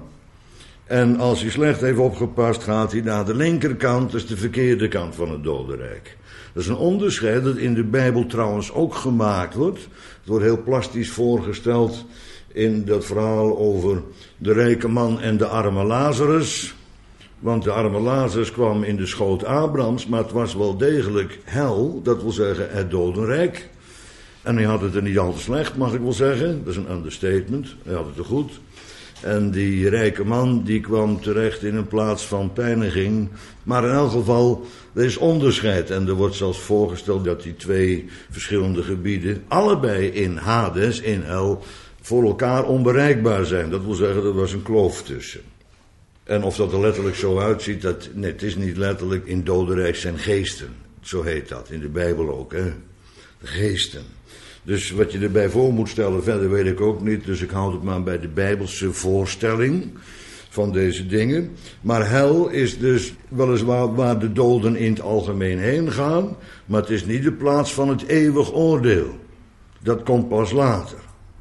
En als hij slecht heeft opgepast, gaat hij naar de linkerkant. Dat is de verkeerde kant van het dodenrijk. Dat is een onderscheid dat in de Bijbel trouwens ook gemaakt wordt. Het wordt heel plastisch voorgesteld in dat verhaal over de rijke man en de arme Lazarus. Want de arme Lazarus kwam in de schoot Abrahams, maar het was wel degelijk hel, dat wil zeggen het dodenrijk. En hij had het er niet al te slecht, mag ik wel zeggen. Dat is een understatement, hij had het er goed. En die rijke man die kwam terecht in een plaats van pijniging. Maar in elk geval, er is onderscheid. En er wordt zelfs voorgesteld dat die twee verschillende gebieden, allebei in Hades, in hel, voor elkaar onbereikbaar zijn. Dat wil zeggen, er was een kloof tussen. En of dat er letterlijk zo uitziet, dat, nee, het is niet letterlijk. In dodenrijk zijn geesten. Zo heet dat, in de Bijbel ook, hè. De geesten. Dus wat je erbij voor moet stellen, verder weet ik ook niet. Dus ik houd het maar bij de Bijbelse voorstelling van deze dingen. Maar hel is dus weliswaar waar de doden in het algemeen heen gaan. Maar het is niet de plaats van het eeuwig oordeel. Dat komt pas later.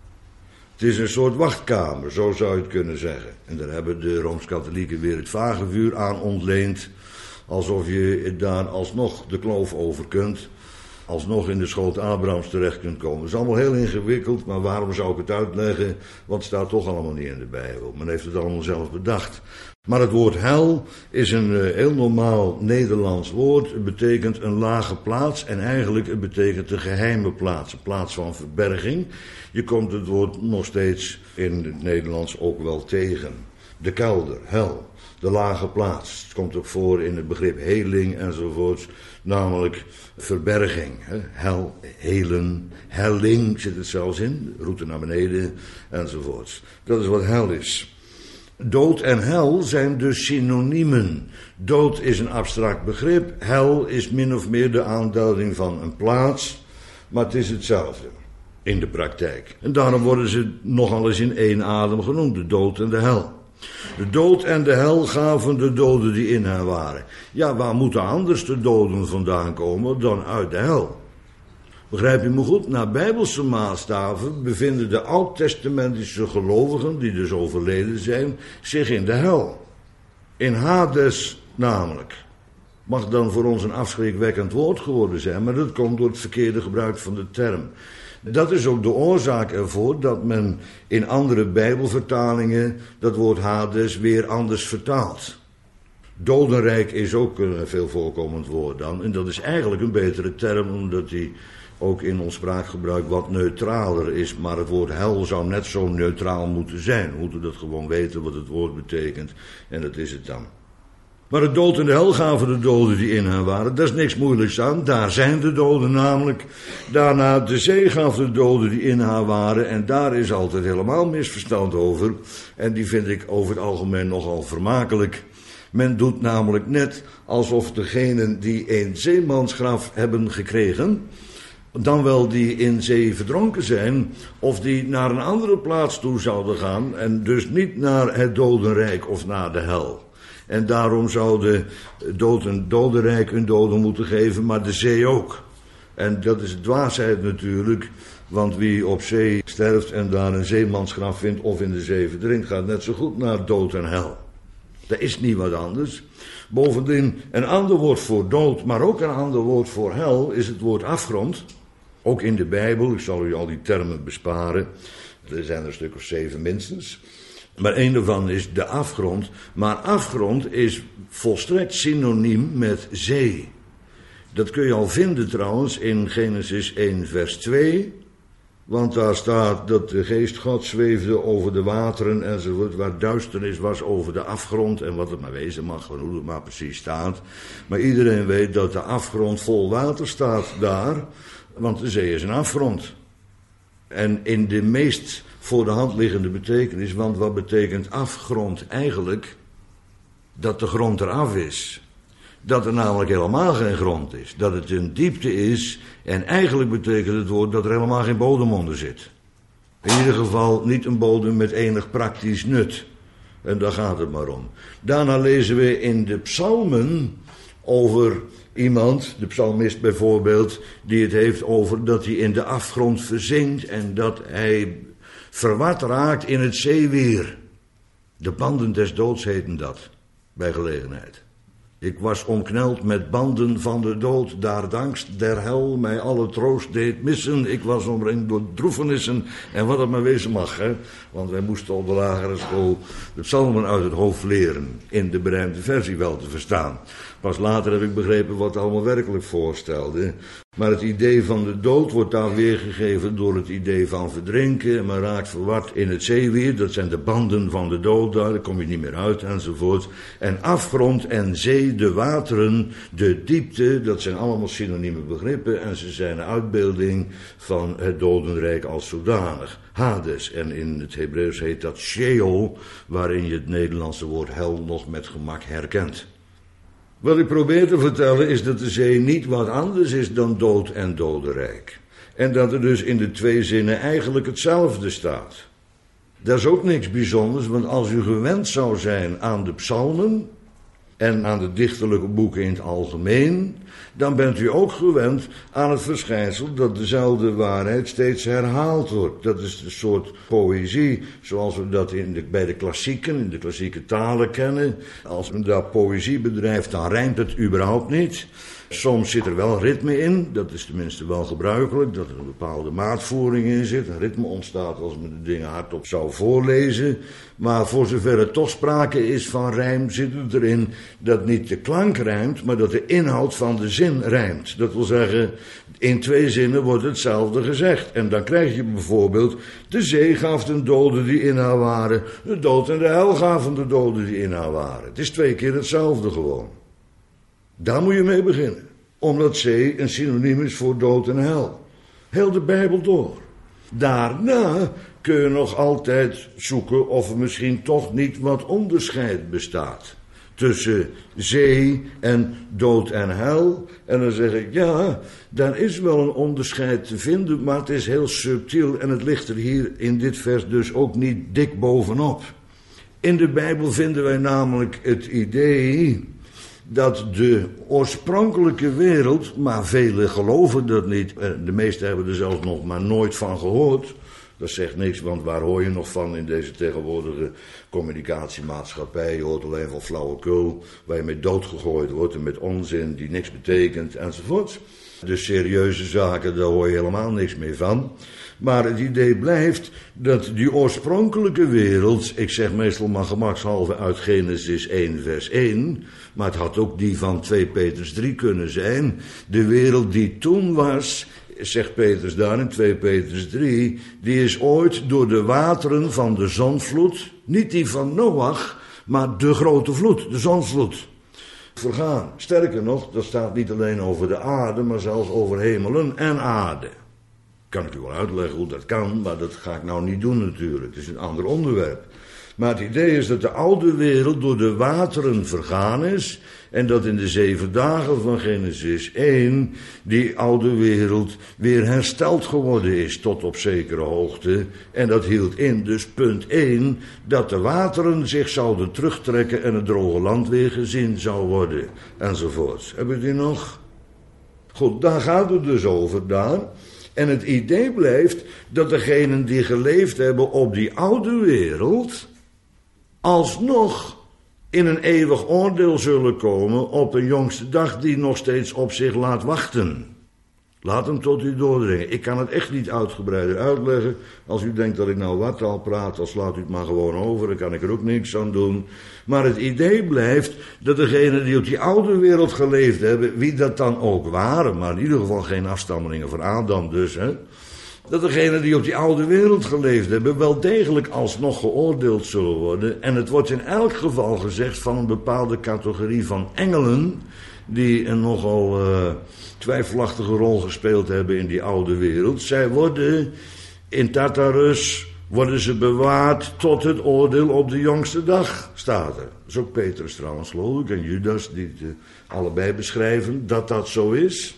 Het is een soort wachtkamer, zo zou je het kunnen zeggen. En daar hebben de Rooms-Katholieken weer het vagevuur aan ontleend. Alsof je daar alsnog de kloof over kunt. Alsnog in de schoot Abrahams terecht kunt komen. Het is allemaal heel ingewikkeld, maar waarom zou ik het uitleggen? Want het staat toch allemaal niet in de Bijbel. Men heeft het allemaal zelf bedacht. Maar het woord hel is een uh, heel normaal Nederlands woord. Het betekent een lage plaats en eigenlijk het betekent een geheime plaats. Een plaats van verberging. Je komt het woord nog steeds in het Nederlands ook wel tegen. De kelder, hel. De lage plaats. Het komt ook voor in het begrip heling enzovoorts. Namelijk verberging. Hè? Hel, helen, helling zit het zelfs in. Route naar beneden enzovoorts. Dat is wat hel is. Dood en hel zijn dus synoniemen. Dood is een abstract begrip. Hel is min of meer de aanduiding van een plaats. Maar het is hetzelfde. in de praktijk. En daarom worden ze nogal eens in één adem genoemd, de dood en de hel. De dood en de hel gaven de doden die in hen waren. Ja, waar moeten anders de doden vandaan komen dan uit de hel? Begrijp je me goed? Naar bijbelse maatstaven bevinden de oud-testamentische gelovigen, die dus overleden zijn, zich in de hel. In Hades namelijk. Mag dan voor ons een afschrikwekkend woord geworden zijn, maar dat komt door het verkeerde gebruik van de term. Dat is ook de oorzaak ervoor dat men in andere bijbelvertalingen dat woord Hades weer anders vertaalt. Dodenrijk is ook een veel voorkomend woord dan, en dat is eigenlijk een betere term omdat die ook in ons spraakgebruik wat neutraler is, maar het woord hel zou net zo neutraal moeten zijn. We moeten dat gewoon weten wat het woord betekent en dat is het dan. Maar de dood en de hel gaven de doden die in hen waren, daar is niks moeilijks aan. Daar zijn de doden namelijk. Daarna de zee gaf de doden die in haar waren en daar is altijd helemaal misverstand over. En die vind ik over het algemeen nogal vermakelijk. Men doet namelijk net alsof degenen die een zeemansgraf hebben gekregen, dan wel die in zee verdronken zijn, of die naar een andere plaats toe zouden gaan en dus niet naar het dodenrijk of naar de hel. En daarom zou de dood en dodenrijk hun doden moeten geven, maar de zee ook. En dat is dwaasheid natuurlijk, want wie op zee sterft en daar een zeemansgraf vindt of in de zee verdrinkt, gaat net zo goed naar dood en hel. Dat is niet wat anders. Bovendien, een ander woord voor dood, maar ook een ander woord voor hel, is het woord afgrond. Ook in de Bijbel, ik zal u al die termen besparen, er zijn er een stuk of zeven minstens. Maar één daarvan is de afgrond. Maar afgrond is volstrekt synoniem met zee. Dat kun je al vinden trouwens in Genesis één vers twee. Want daar staat dat de geest God zweefde over de wateren enzovoort. Waar duisternis was over de afgrond. En wat het maar wezen mag, hoe het maar precies staat. Maar iedereen weet dat de afgrond vol water staat daar. Want de zee is een afgrond. En in de meest voor de hand liggende betekenis, want wat betekent afgrond eigenlijk? Dat de grond eraf is. Dat er namelijk helemaal geen grond is. Dat het een diepte is en eigenlijk betekent het woord dat er helemaal geen bodem onder zit. In ieder geval niet een bodem met enig praktisch nut. En daar gaat het maar om. Daarna lezen we in de psalmen over iemand, de psalmist bijvoorbeeld, die het heeft over dat hij in de afgrond verzinkt en dat hij verward raakt in het zeewier. De banden des doods heten dat, bij gelegenheid. Ik was omkneld met banden van de dood, daar danks der hel mij alle troost deed missen. Ik was omringd door droefenissen en wat het maar wezen mag, hè. Want wij moesten op de lagere school de psalmen uit het hoofd leren, in de berijmde versie wel te verstaan. Pas later heb ik begrepen wat het allemaal werkelijk voorstelde. Maar het idee van de dood wordt daar weergegeven door het idee van verdrinken. Men raakt verward in het zeewier, dat zijn de banden van de dood, daar kom je niet meer uit enzovoort. En afgrond en zee, de wateren, de diepte, dat zijn allemaal synonieme begrippen. En ze zijn een uitbeelding van het dodenrijk als zodanig. Hades, en in het Hebreeuws heet dat Sheol, waarin je het Nederlandse woord hel nog met gemak herkent. Wat ik probeer te vertellen is dat de zee niet wat anders is dan dood en dodenrijk. En dat er dus in de twee zinnen eigenlijk hetzelfde staat. Dat is ook niks bijzonders, want als u gewend zou zijn aan de psalmen en aan de dichterlijke boeken in het algemeen, dan bent u ook gewend aan het verschijnsel dat dezelfde waarheid steeds herhaald wordt. Dat is een soort poëzie, zoals we dat in de, bij de klassieken, in de klassieke talen kennen. Als men daar poëzie bedrijft, dan rijmt het überhaupt niet. Soms zit er wel ritme in, dat is tenminste wel gebruikelijk, dat er een bepaalde maatvoering in zit. Een ritme ontstaat als men de dingen hardop zou voorlezen. Maar voor zover er toch sprake is van rijm, zit het erin dat niet de klank rijmt, maar dat de inhoud van de zin rijmt. Dat wil zeggen, in twee zinnen wordt hetzelfde gezegd. En dan krijg je bijvoorbeeld, de zee gaf de doden die in haar waren, de dood en de hel gaven de doden die in haar waren. Het is twee keer hetzelfde gewoon. Daar moet je mee beginnen. Omdat zee een synoniem is voor dood en hel. Heel de Bijbel door. Daarna kun je nog altijd zoeken of er misschien toch niet wat onderscheid bestaat tussen zee en dood en hel. En dan zeg ik, ja, daar is wel een onderscheid te vinden, maar het is heel subtiel en het ligt er hier in dit vers dus ook niet dik bovenop. In de Bijbel vinden wij namelijk het idee dat de oorspronkelijke wereld, maar velen geloven dat niet, de meesten hebben er zelfs nog maar nooit van gehoord. Dat zegt niks, want waar hoor je nog van in deze tegenwoordige communicatiemaatschappij? Je hoort alleen van flauwekul, waar je mee doodgegooid wordt en met onzin die niks betekent enzovoort. De serieuze zaken, daar hoor je helemaal niks meer van. Maar het idee blijft dat die oorspronkelijke wereld, ik zeg meestal maar gemakshalve uit Genesis één vers één, maar het had ook die van twee Petrus drie kunnen zijn. De wereld die toen was, zegt Petrus daar in twee Petrus drie, die is ooit door de wateren van de zondvloed, niet die van Noach, maar de grote vloed, de zondvloed, vergaan. Sterker nog, dat staat niet alleen over de aarde, maar zelfs over hemelen en aarde. Kan ik u wel uitleggen hoe dat kan, maar dat ga ik nou niet doen natuurlijk. Het is een ander onderwerp. Maar het idee is dat de oude wereld door de wateren vergaan is en dat in de zeven dagen van Genesis één die oude wereld weer hersteld geworden is tot op zekere hoogte. En dat hield in, dus punt één, dat de wateren zich zouden terugtrekken en het droge land weer gezien zou worden, enzovoorts. Hebben we die nog? Goed, daar gaat het dus over daar. En het idee blijft dat degenen die geleefd hebben op die oude wereld alsnog in een eeuwig oordeel zullen komen op een jongste dag die nog steeds op zich laat wachten. Laat hem tot u doordringen. Ik kan het echt niet uitgebreider uitleggen. Als u denkt dat ik nou wat al praat, dan slaat u het maar gewoon over. Dan kan ik er ook niks aan doen. Maar het idee blijft dat degenen die op die oude wereld geleefd hebben, wie dat dan ook waren, maar in ieder geval geen afstammelingen van Adam dus, hè, dat degenen die op die oude wereld geleefd hebben wel degelijk alsnog geoordeeld zullen worden. En het wordt in elk geval gezegd van een bepaalde categorie van engelen die een nogal uh, twijfelachtige rol gespeeld hebben in die oude wereld. Zij worden in Tartarus, worden ze bewaard tot het oordeel op de jongste dag, staat er. Dat is ook Petrus trouwens, geloof ik, en Judas die het uh, allebei beschrijven dat dat zo is.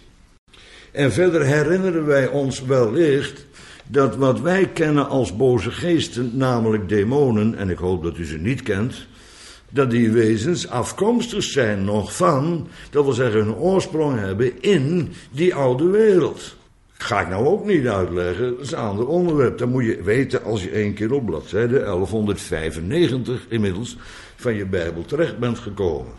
En verder herinneren wij ons wellicht dat wat wij kennen als boze geesten, namelijk demonen, en ik hoop dat u ze niet kent, dat die wezens afkomstig zijn nog van, dat wil zeggen hun oorsprong hebben in die oude wereld. Ga ik nou ook niet uitleggen, dat is een ander onderwerp. Dat moet je weten als je één keer op bladzijde elfhonderdvijfennegentig inmiddels van je Bijbel terecht bent gekomen.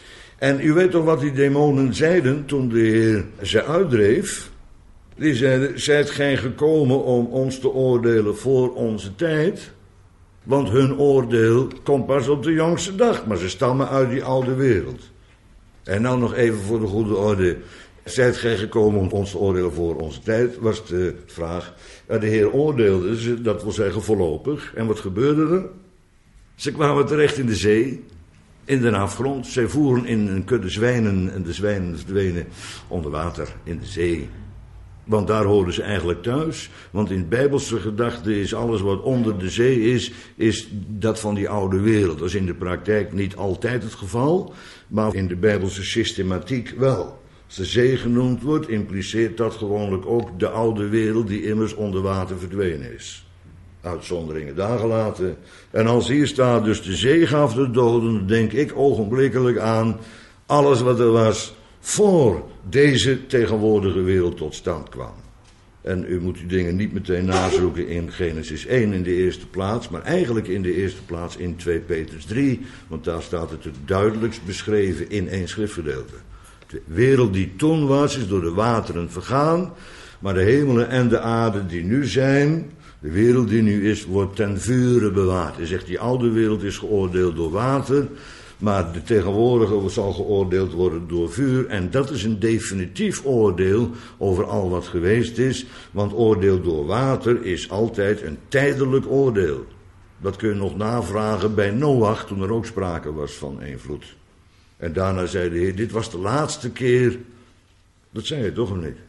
En u weet toch wat die demonen zeiden toen de Heer ze uitdreef? Die zeiden, zijt gij gekomen om ons te oordelen voor onze tijd? Want hun oordeel komt pas op de jongste dag, maar ze stammen uit die oude wereld. En nou nog even voor de goede orde. Zijt gij gekomen om ons te oordelen voor onze tijd, was de vraag. De Heer oordeelde ze, dat wil zeggen voorlopig. En wat gebeurde er? Ze kwamen terecht in de zee, in de afgrond. Zij voeren in een kudde zwijnen en de zwijnen verdwenen onder water in de zee. Want daar horen ze eigenlijk thuis. Want in bijbelse gedachte is alles wat onder de zee is, is dat van die oude wereld. Dat is in de praktijk niet altijd het geval, maar in de bijbelse systematiek wel. Als de zee genoemd wordt, impliceert dat gewoonlijk ook de oude wereld die immers onder water verdwenen is. Uitzonderingen daar gelaten. En als hier staat dus de zee gaf de doden, denk ik ogenblikkelijk aan alles wat er was voor deze tegenwoordige wereld tot stand kwam. En u moet die dingen niet meteen nazoeken in Genesis één in de eerste plaats, maar eigenlijk in de eerste plaats in twee Petrus drie, want daar staat het het duidelijkst beschreven in één schriftgedeelte. De wereld die toen was, is door de wateren vergaan, maar de hemelen en de aarde die nu zijn, de wereld die nu is, wordt ten vure bewaard. Hij zegt, die oude wereld is geoordeeld door water, maar de tegenwoordige zal geoordeeld worden door vuur. En dat is een definitief oordeel over al wat geweest is. Want oordeel door water is altijd een tijdelijk oordeel. Dat kun je nog navragen bij Noach, toen er ook sprake was van één vloed. En daarna zei de Heer, dit was de laatste keer. Dat zei hij toch of niet?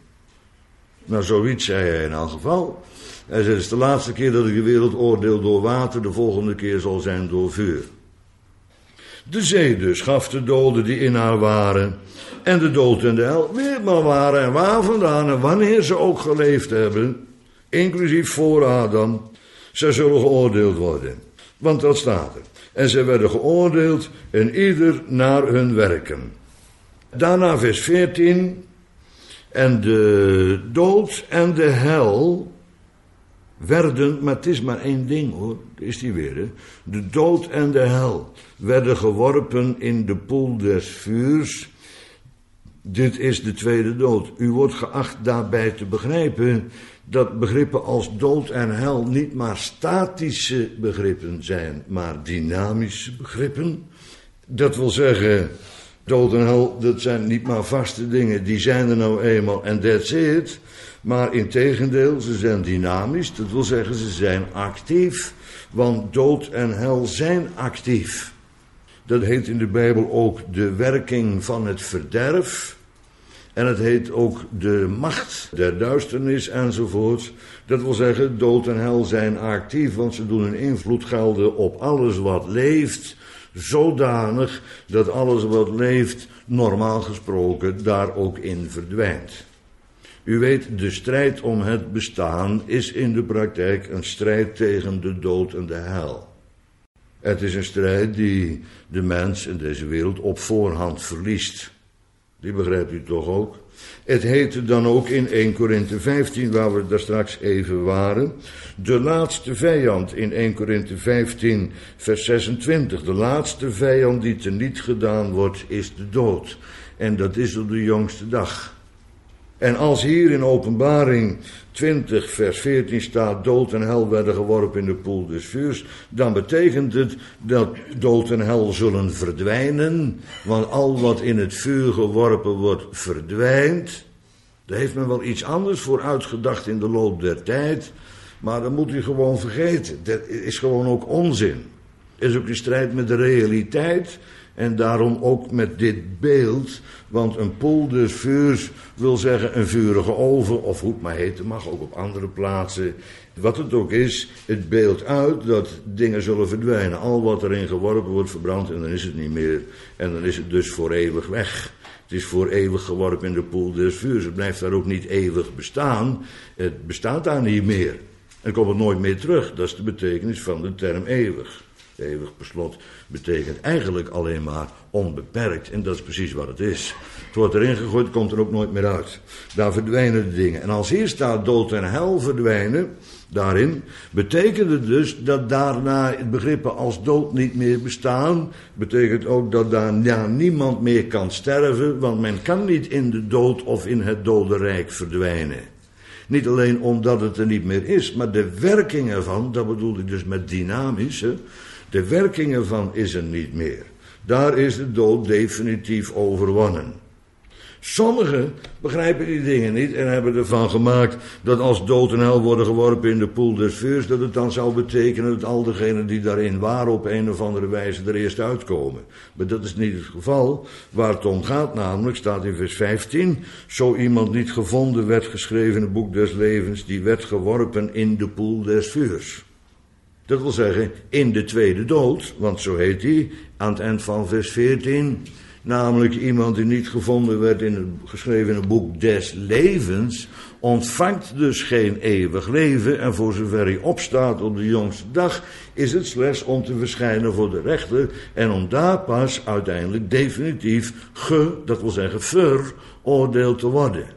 Nou, zoiets zei hij in elk geval. Hij zei, het is de laatste keer dat ik de wereld oordeel door water. De volgende keer zal zijn door vuur. De zee dus gaf de doden die in haar waren, en de dood en de hel weer maar waren en waar vandaan en wanneer ze ook geleefd hebben, inclusief voor Adam, zij zullen geoordeeld worden. Want dat staat er. En zij werden geoordeeld en ieder naar hun werken. Daarna vers veertien. En de dood en de hel werden, maar het is maar één ding hoor, is die weer hè. De dood en de hel werden geworpen in de poel des vuurs. Dit is de tweede dood. U wordt geacht daarbij te begrijpen dat begrippen als dood en hel niet maar statische begrippen zijn, maar dynamische begrippen. Dat wil zeggen, dood en hel, dat zijn niet maar vaste dingen, die zijn er nou eenmaal en that's it. Maar integendeel, ze zijn dynamisch, dat wil zeggen ze zijn actief, want dood en hel zijn actief. Dat heet in de Bijbel ook de werking van het verderf. En het heet ook de macht der duisternis enzovoort. Dat wil zeggen, dood en hel zijn actief, want ze doen hun invloed gelden op alles wat leeft, zodanig dat alles wat leeft, normaal gesproken, daar ook in verdwijnt. U weet, de strijd om het bestaan is in de praktijk een strijd tegen de dood en de hel. Het is een strijd die de mens in deze wereld op voorhand verliest. Die begrijpt u toch ook? Het heette dan ook in eerste Korinthe vijftien, waar we daar straks even waren, de laatste vijand in eerste Korinthe vijftien, vers zesentwintig. De laatste vijand die teniet gedaan wordt, is de dood. En dat is op de jongste dag. En als hier in Openbaring twintig, vers veertien staat, dood en hel werden geworpen in de poel des vuurs, dan betekent het dat dood en hel zullen verdwijnen, want al wat in het vuur geworpen wordt, verdwijnt. Daar heeft men wel iets anders voor uitgedacht in de loop der tijd, maar dat moet u gewoon vergeten. Dat is gewoon ook onzin. Het is ook een strijd met de realiteit. En daarom ook met dit beeld, want een poel des vuurs wil zeggen een vurige oven, of hoe het maar heten mag, ook op andere plaatsen. Wat het ook is, het beeldt uit dat dingen zullen verdwijnen. Al wat erin geworpen wordt verbrandt en dan is het niet meer. En dan is het dus voor eeuwig weg. Het is voor eeuwig geworpen in de poel des vuurs. Het blijft daar ook niet eeuwig bestaan. Het bestaat daar niet meer. En komt het nooit meer terug. Dat is de betekenis van de term eeuwig. Eeuwig beslot betekent eigenlijk alleen maar onbeperkt. En dat is precies wat het is. Het wordt erin gegooid, komt er ook nooit meer uit. Daar verdwijnen de dingen. En als hier staat dood en hel verdwijnen, daarin, betekent het dus dat daarna het begrippen als dood niet meer bestaan. Betekent ook dat daarna niemand meer kan sterven, want men kan niet in de dood of in het dodenrijk verdwijnen. Niet alleen omdat het er niet meer is, maar de werking ervan, dat bedoel ik dus met dynamisch, hè, de werking ervan is er niet meer. Daar is de dood definitief overwonnen. Sommigen begrijpen die dingen niet en hebben ervan gemaakt dat als dood en hel worden geworpen in de poel des vuurs, dat het dan zou betekenen dat al degenen die daarin waren op een of andere wijze er eerst uitkomen. Maar dat is niet het geval. Waar het om gaat namelijk, staat in vers vijftien, zo iemand niet gevonden werd geschreven in het boek des levens, die werd geworpen in de poel des vuurs. Dat wil zeggen, in de tweede dood, want zo heet hij, aan het eind van vers veertien... Namelijk iemand die niet gevonden werd in het, geschreven in het boek des levens, ontvangt dus geen eeuwig leven en voor zover hij opstaat op de jongste dag, is het slechts om te verschijnen voor de rechter en om daar pas uiteindelijk definitief ge, dat wil zeggen veroordeeld te worden.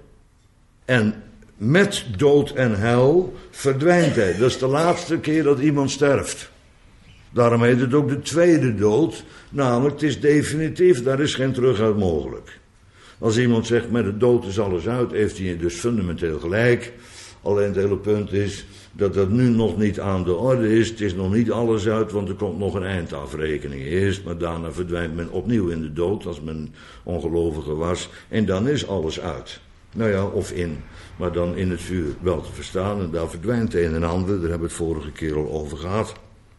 En met dood en hel verdwijnt hij. Dat is de laatste keer dat iemand sterft. Daarom heet het ook de tweede dood, namelijk het is definitief, daar is geen teruguit mogelijk. Als iemand zegt met de dood is alles uit, heeft hij dus fundamenteel gelijk. Alleen het hele punt is dat dat nu nog niet aan de orde is. Het is nog niet alles uit, want er komt nog een eindafrekening eerst. Maar daarna verdwijnt men opnieuw in de dood als men ongelovige was. En dan is alles uit. Nou ja, of in, maar dan in het vuur wel te verstaan. En daar verdwijnt een en ander, daar hebben we het vorige keer al over gehad.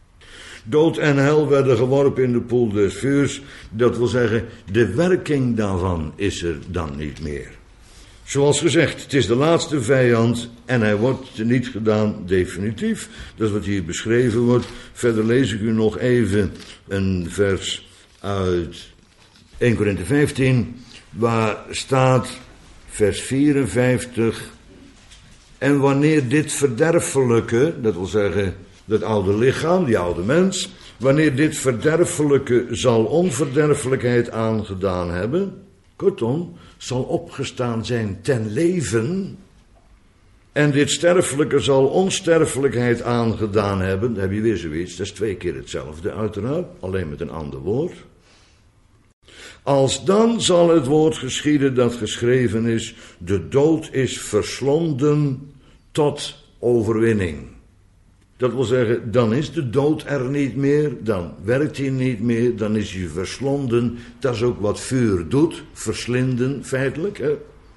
Dood en hel werden geworpen in de poel des vuurs. Dat wil zeggen, de werking daarvan is er dan niet meer. Zoals gezegd, het is de laatste vijand en hij wordt niet gedaan definitief. Dat is wat hier beschreven wordt. Verder lees ik u nog even een vers uit eerste Korinthe vijftien, waar staat, vers vierenvijftig... En wanneer dit verderfelijke, dat wil zeggen dat oude lichaam, die oude mens, wanneer dit verderfelijke zal onverderfelijkheid aangedaan hebben, kortom, zal opgestaan zijn ten leven, en dit sterfelijke zal onsterfelijkheid aangedaan hebben, dan heb je weer zoiets, dat is twee keer hetzelfde uiteraard, alleen met een ander woord. Als dan zal het woord geschieden dat geschreven is, de dood is verslonden tot overwinning. Dat wil zeggen, dan is de dood er niet meer, dan werkt hij niet meer, dan is hij verslonden. Dat is ook wat vuur doet, verslinden feitelijk. Hè?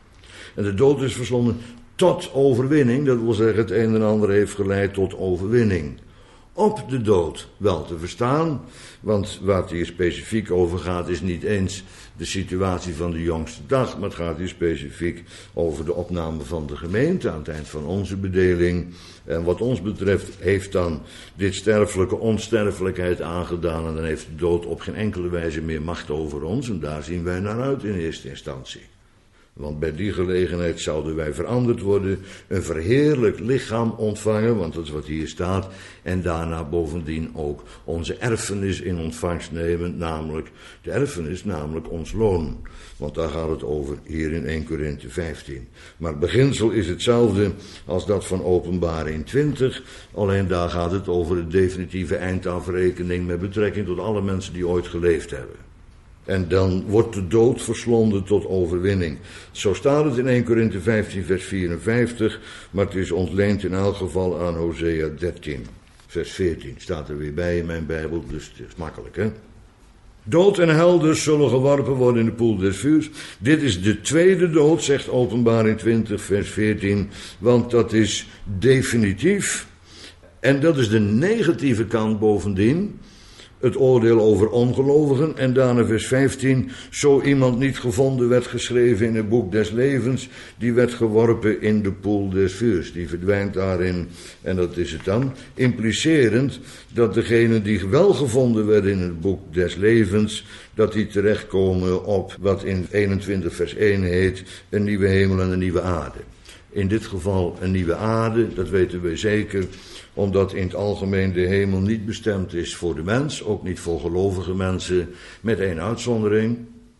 En de dood is verslonden tot overwinning, dat wil zeggen het een en ander heeft geleid tot overwinning. Op de dood wel te verstaan, want wat hier specifiek over gaat is niet eens de situatie van de jongste dag, maar het gaat hier specifiek over de opname van de gemeente aan het eind van onze bedeling. En wat ons betreft heeft dan dit sterfelijke onsterfelijkheid aangedaan en dan heeft de dood op geen enkele wijze meer macht over ons en daar zien wij naar uit in eerste instantie. Want bij die gelegenheid zouden wij veranderd worden, een verheerlijkt lichaam ontvangen, want dat is wat hier staat, en daarna bovendien ook onze erfenis in ontvangst nemen, namelijk de erfenis, namelijk ons loon. Want daar gaat het over hier in eerste Korinthe vijftien. Maar het beginsel is hetzelfde als dat van Openbaring twintig, alleen daar gaat het over de definitieve eindafrekening met betrekking tot alle mensen die ooit geleefd hebben. En dan wordt de dood verslonden tot overwinning. Zo staat het in eerste Korinthe vijftien vers vierenvijftig, maar het is ontleend in elk geval aan Hosea dertien vers veertien. Staat er weer bij in mijn Bijbel, dus het is makkelijk, hè. Dood en hel dus zullen geworpen worden in de poel des vuurs. Dit is de tweede dood, zegt Openbaring twintig vers veertien, want dat is definitief. En dat is de negatieve kant bovendien. Het oordeel over ongelovigen en daarna vers vijftien, zo iemand niet gevonden werd geschreven in het boek des levens, die werd geworpen in de poel des vuurs. Die verdwijnt daarin en dat is het dan, implicerend dat degenen die wel gevonden werden in het boek des levens, dat die terechtkomen op wat in eenentwintig vers één heet, een nieuwe hemel en een nieuwe aarde. In dit geval een nieuwe aarde, dat weten we zeker, omdat in het algemeen de hemel niet bestemd is voor de mens, ook niet voor gelovige mensen, met één uitzondering.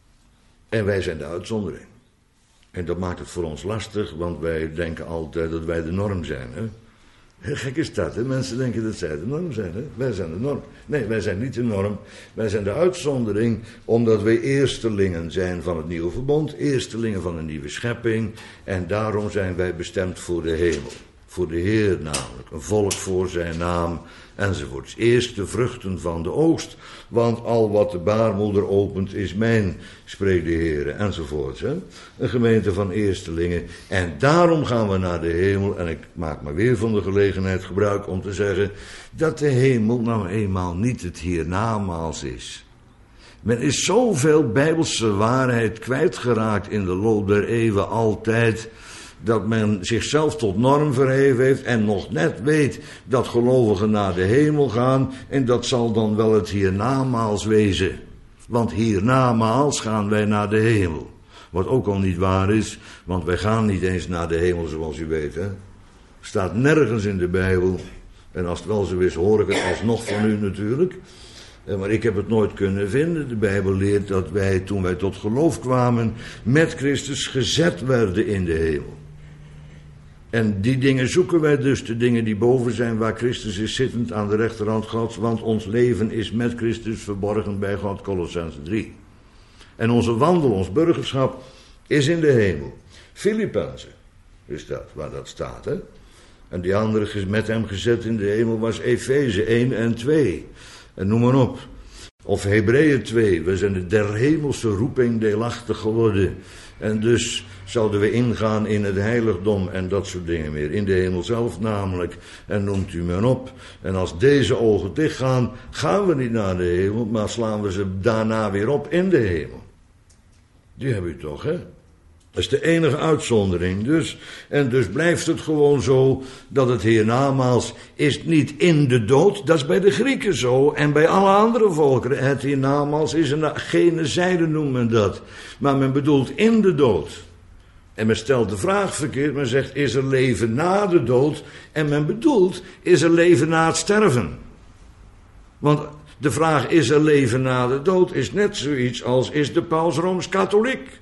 En wij zijn de uitzondering. En dat maakt het voor ons lastig, want wij denken altijd dat wij de norm zijn. Hè? Heel gek is dat, hè? Mensen denken dat zij de norm zijn. Hè? Wij zijn de norm. Nee, wij zijn niet de norm. Wij zijn de uitzondering, omdat wij eerstelingen zijn van het nieuwe verbond, eerstelingen van een nieuwe schepping, en daarom zijn wij bestemd voor de hemel. Voor de Heer namelijk, een volk voor zijn naam, enzovoorts. Eerst de vruchten van de oogst, want al wat de baarmoeder opent is mijn, spreekt de Heer, enzovoorts. Hè? Een gemeente van eerstelingen, en daarom gaan we naar de hemel, en ik maak maar weer van de gelegenheid gebruik om te zeggen, dat de hemel nou eenmaal niet het hiernamaals is. Men is zoveel bijbelse waarheid kwijtgeraakt in de loop der eeuwen altijd, dat men zichzelf tot norm verheven heeft en nog net weet dat gelovigen naar de hemel gaan, en dat zal dan wel het hiernamaals wezen. Want hiernamaals gaan wij naar de hemel. Wat ook al niet waar is, want wij gaan niet eens naar de hemel zoals u weet. Hè? Staat nergens in de Bijbel, en als het wel zo is hoor ik het alsnog van u natuurlijk. Maar ik heb het nooit kunnen vinden. De Bijbel leert dat wij, toen wij tot geloof kwamen, met Christus gezet werden in de hemel. En die dingen zoeken wij dus, de dingen die boven zijn, waar Christus is zittend aan de rechterhand Gods, want ons leven is met Christus verborgen bij God, Kolossenzen drie. En onze wandel, ons burgerschap, is in de hemel. Filippenzen is dat, waar dat staat, hè. En die andere met hem gezet in de hemel was Efeze één en twee. En noem maar op. Of Hebreeën twee, we zijn de der hemelse roeping deelachtig geworden. En dus zouden we ingaan in het heiligdom en dat soort dingen meer. In de hemel zelf namelijk. En noemt u men op. En als deze ogen dicht gaan, gaan we niet naar de hemel, maar slaan we ze daarna weer op in de hemel. Die heb u toch, hè? Dat is de enige uitzondering dus. En dus blijft het gewoon zo dat het hiernamaals is niet in de dood. Dat is bij de Grieken zo en bij alle andere volkeren. Het hiernamaals is een genezijde, noemt men dat. Maar men bedoelt in de dood. En men stelt de vraag verkeerd. Men zegt, is er leven na de dood? En men bedoelt, is er leven na het sterven? Want de vraag, is er leven na de dood, is net zoiets als, is de paus Rooms-Katholiek?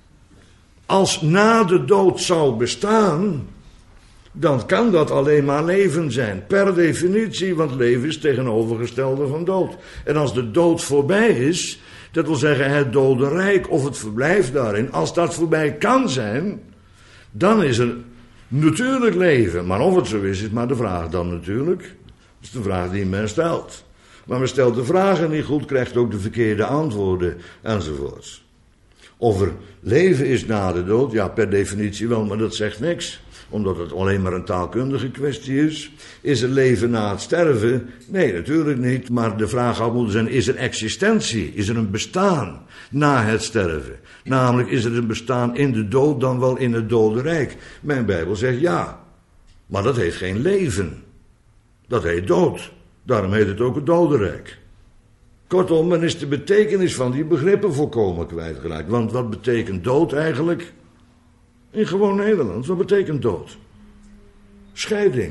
Als na de dood zou bestaan, dan kan dat alleen maar leven zijn. Per definitie, want leven is tegenovergestelde van dood. En als de dood voorbij is, dat wil zeggen het dodenrijk of het verblijf daarin, als dat voorbij kan zijn, dan is er natuurlijk leven. Maar of het zo is, is maar de vraag dan natuurlijk. Dat is de vraag die men stelt. Maar men stelt de vragen niet goed, krijgt ook de verkeerde antwoorden enzovoorts. Of er leven is na de dood, ja, per definitie wel, maar dat zegt niks. Omdat het alleen maar een taalkundige kwestie is. Is er leven na het sterven? Nee, natuurlijk niet. Maar de vraag had moeten zijn, is er existentie? Is er een bestaan na het sterven? Namelijk, is er een bestaan in de dood dan wel in het dodenrijk? Mijn Bijbel zegt ja. Maar dat heet geen leven. Dat heet dood. Daarom heet het ook het dodenrijk. Kortom, men is de betekenis van die begrippen volkomen kwijtgeraakt. Want wat betekent dood eigenlijk? In gewoon Nederlands, wat betekent dood? Scheiding.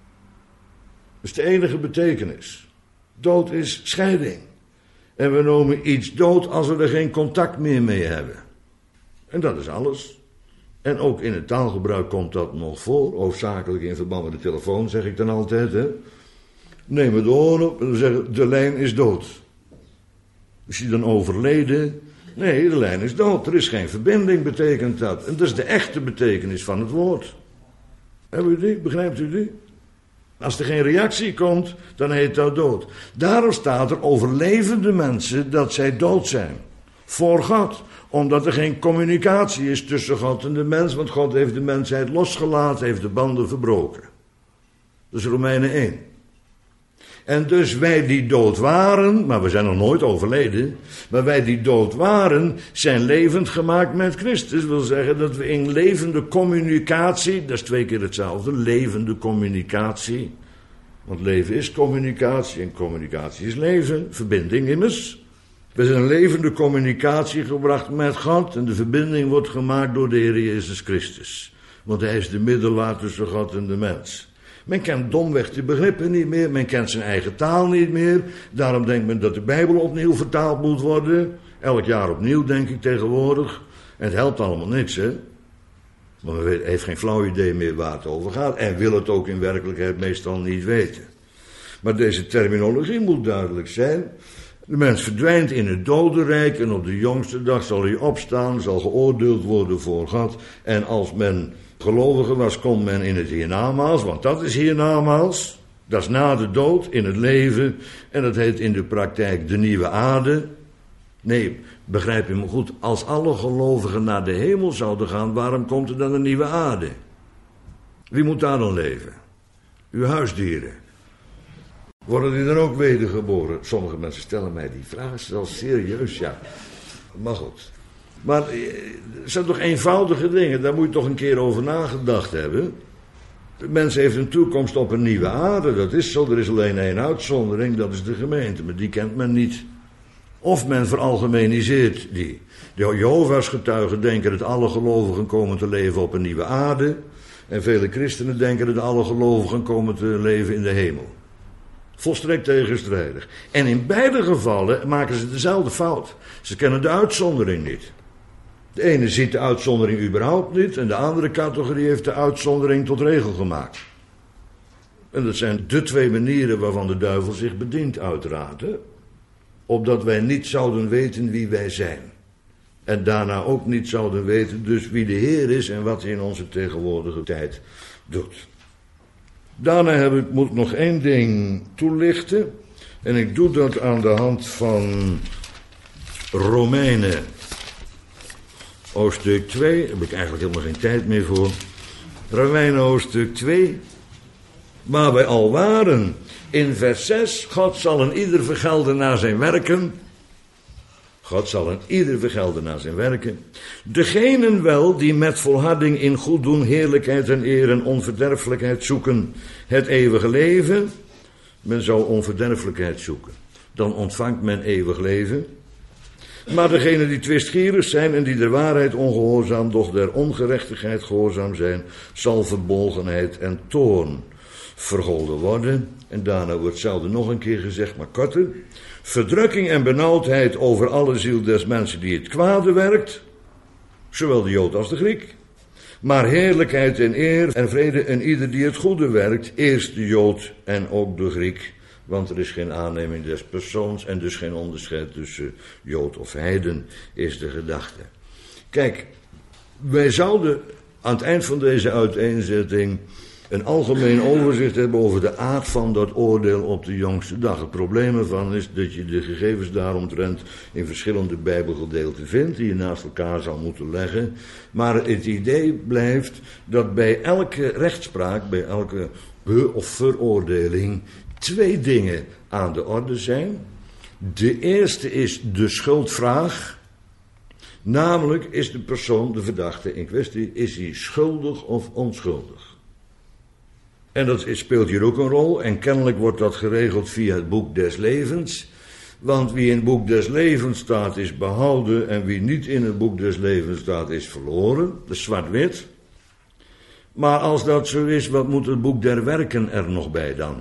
Dat is de enige betekenis. Dood is scheiding. En we noemen iets dood als we er geen contact meer mee hebben. En dat is alles. En ook in het taalgebruik komt dat nog voor. Hoofdzakelijk in verband met de telefoon, zeg ik dan altijd. Hè? Neem het oor op en dan zeggen de lijn is dood. Is hij dan overleden? Nee, de lijn is dood. Er is geen verbinding, betekent dat. En dat is de echte betekenis van het woord. Hebben u die? Begrijpt u die? Als er geen reactie komt, dan heet dat dood. Daarom staat er over levende mensen dat zij dood zijn. Voor God. Omdat er geen communicatie is tussen God en de mens. Want God heeft de mensheid losgelaten, heeft de banden verbroken. Dat is Romeinen één. En dus wij die dood waren, maar we zijn nog nooit overleden, maar wij die dood waren, zijn levend gemaakt met Christus. Dat wil zeggen dat we in levende communicatie, dat is twee keer hetzelfde, levende communicatie. Want leven is communicatie en communicatie is leven, verbinding immers. We zijn in levende communicatie gebracht met God en de verbinding wordt gemaakt door de Heer Jezus Christus. Want hij is de middelaar tussen God en de mens. Men kent domweg de begrippen niet meer, men kent zijn eigen taal niet meer. Daarom denkt men dat de Bijbel opnieuw vertaald moet worden. Elk jaar opnieuw, denk ik tegenwoordig. En het helpt allemaal niks, hè. Maar men heeft geen flauw idee meer waar het over gaat. En wil het ook in werkelijkheid meestal niet weten. Maar deze terminologie moet duidelijk zijn. De mens verdwijnt in het dodenrijk en op de jongste dag zal hij opstaan, zal geoordeeld worden voor God. En als men gelovige was, komt men in het hiernamaals, want dat is hiernamaals. Dat is na de dood, in het leven. En dat heet in de praktijk de nieuwe aarde. Nee, begrijp je me goed, als alle gelovigen naar de hemel zouden gaan, waarom komt er dan een nieuwe aarde? Wie moet daar dan leven? Uw huisdieren. Worden die dan ook wedergeboren? Sommige mensen stellen mij die vraag zelfs serieus, ja. Maar goed. Maar het zijn toch eenvoudige dingen, daar moet je toch een keer over nagedacht hebben. De mens heeft een toekomst op een nieuwe aarde, dat is zo. Er is alleen één uitzondering, dat is de gemeente, maar die kent men niet. Of men veralgemeniseert die. De Jehovah's getuigen denken dat alle gelovigen komen te leven op een nieuwe aarde. En vele christenen denken dat alle gelovigen komen te leven in de hemel. Volstrekt tegenstrijdig. En in beide gevallen maken ze dezelfde fout. Ze kennen de uitzondering niet. De ene ziet de uitzondering überhaupt niet en de andere categorie heeft de uitzondering tot regel gemaakt. En dat zijn de twee manieren waarvan de duivel zich bedient uiteraard. Hè? Opdat wij niet zouden weten wie wij zijn. En daarna ook niet zouden weten dus wie de Heer is en wat hij in onze tegenwoordige tijd doet. Daarna heb ik, moet ik nog één ding toelichten. En ik doe dat aan de hand van Romeinen hoofdstuk twee. Daar heb ik eigenlijk helemaal geen tijd meer voor. Romeinen hoofdstuk twee. Waar wij al waren. In vers zes. God zal een ieder vergelden naar zijn werken. God zal een ieder vergelden naar zijn werken. Degenen wel die met volharding in goed doen, heerlijkheid en eer en onverderfelijkheid zoeken, het eeuwige leven. Men zou onverderfelijkheid zoeken. Dan ontvangt men eeuwig leven. Maar degenen die twistgierig zijn en die der waarheid ongehoorzaam, doch der ongerechtigheid gehoorzaam zijn, zal verbolgenheid en toorn vergolden worden. En daarna wordt hetzelfde nog een keer gezegd, maar korter. Verdrukking en benauwdheid over alle ziel des mensen die het kwade werkt, zowel de Jood als de Griek. Maar heerlijkheid en eer en vrede en ieder die het goede werkt, eerst de Jood en ook de Griek. Want er is geen aanneming des persoons en dus geen onderscheid tussen Jood of heiden, is de gedachte. Kijk, wij zouden aan het eind van deze uiteenzetting een algemeen overzicht hebben over de aard van dat oordeel op de jongste dag. Het probleem ervan is dat je de gegevens daaromtrent in verschillende bijbelgedeelten vindt, die je naast elkaar zou moeten leggen. Maar het idee blijft dat bij elke rechtspraak, bij elke be- of veroordeling, twee dingen aan de orde zijn. De eerste is de schuldvraag. Namelijk, is de persoon, de verdachte in kwestie, is hij schuldig of onschuldig? En dat speelt hier ook een rol. En kennelijk wordt dat geregeld via het boek des levens. Want wie in het boek des levens staat is behouden. En wie niet in het boek des levens staat is verloren. Dat is zwart-wit. Maar als dat zo is, wat moet het boek der werken er nog bij dan?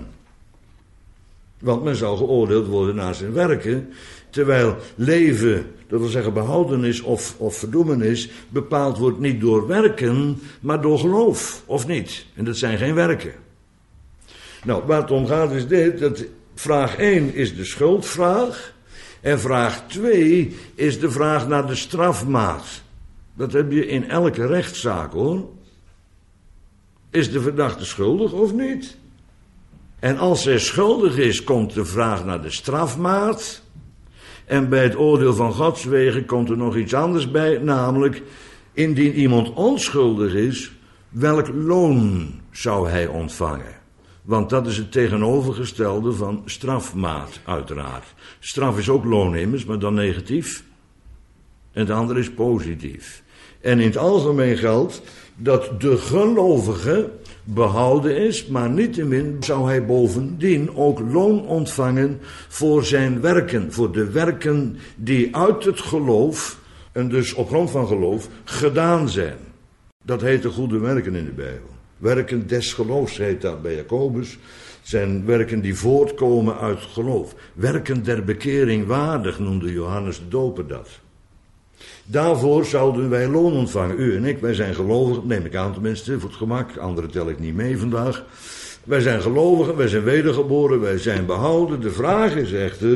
Want men zou geoordeeld worden naar zijn werken. Terwijl leven, dat wil zeggen behoudenis of, of verdoemenis, bepaald wordt niet door werken, maar door geloof, of niet. En dat zijn geen werken. Nou, waar het om gaat is dit, dat vraag één is de schuldvraag. En vraag twee is de vraag naar de strafmaat. Dat heb je in elke rechtszaak, hoor. Is de verdachte schuldig of niet? En als hij schuldig is, komt de vraag naar de strafmaat. En bij het oordeel van Gods wegen komt er nog iets anders bij, namelijk, indien iemand onschuldig is, welk loon zou hij ontvangen? Want dat is het tegenovergestelde van strafmaat, uiteraard. Straf is ook loon immers, maar dan negatief. En het andere is positief. En in het algemeen geldt dat de gelovige behouden is, maar niettemin zou hij bovendien ook loon ontvangen voor zijn werken, voor de werken die uit het geloof, en dus op grond van geloof, gedaan zijn. Dat heet de goede werken in de Bijbel. Werken des geloofs heet dat bij Jacobus. Het zijn werken die voortkomen uit geloof. Werken der bekering waardig, noemde Johannes de Doper dat. Daarvoor zouden wij loon ontvangen. U en ik, wij zijn gelovigen, neem ik aan tenminste, voor het gemak. Anderen tel ik niet mee vandaag. Wij zijn gelovigen, wij zijn wedergeboren, wij zijn behouden. De vraag is echter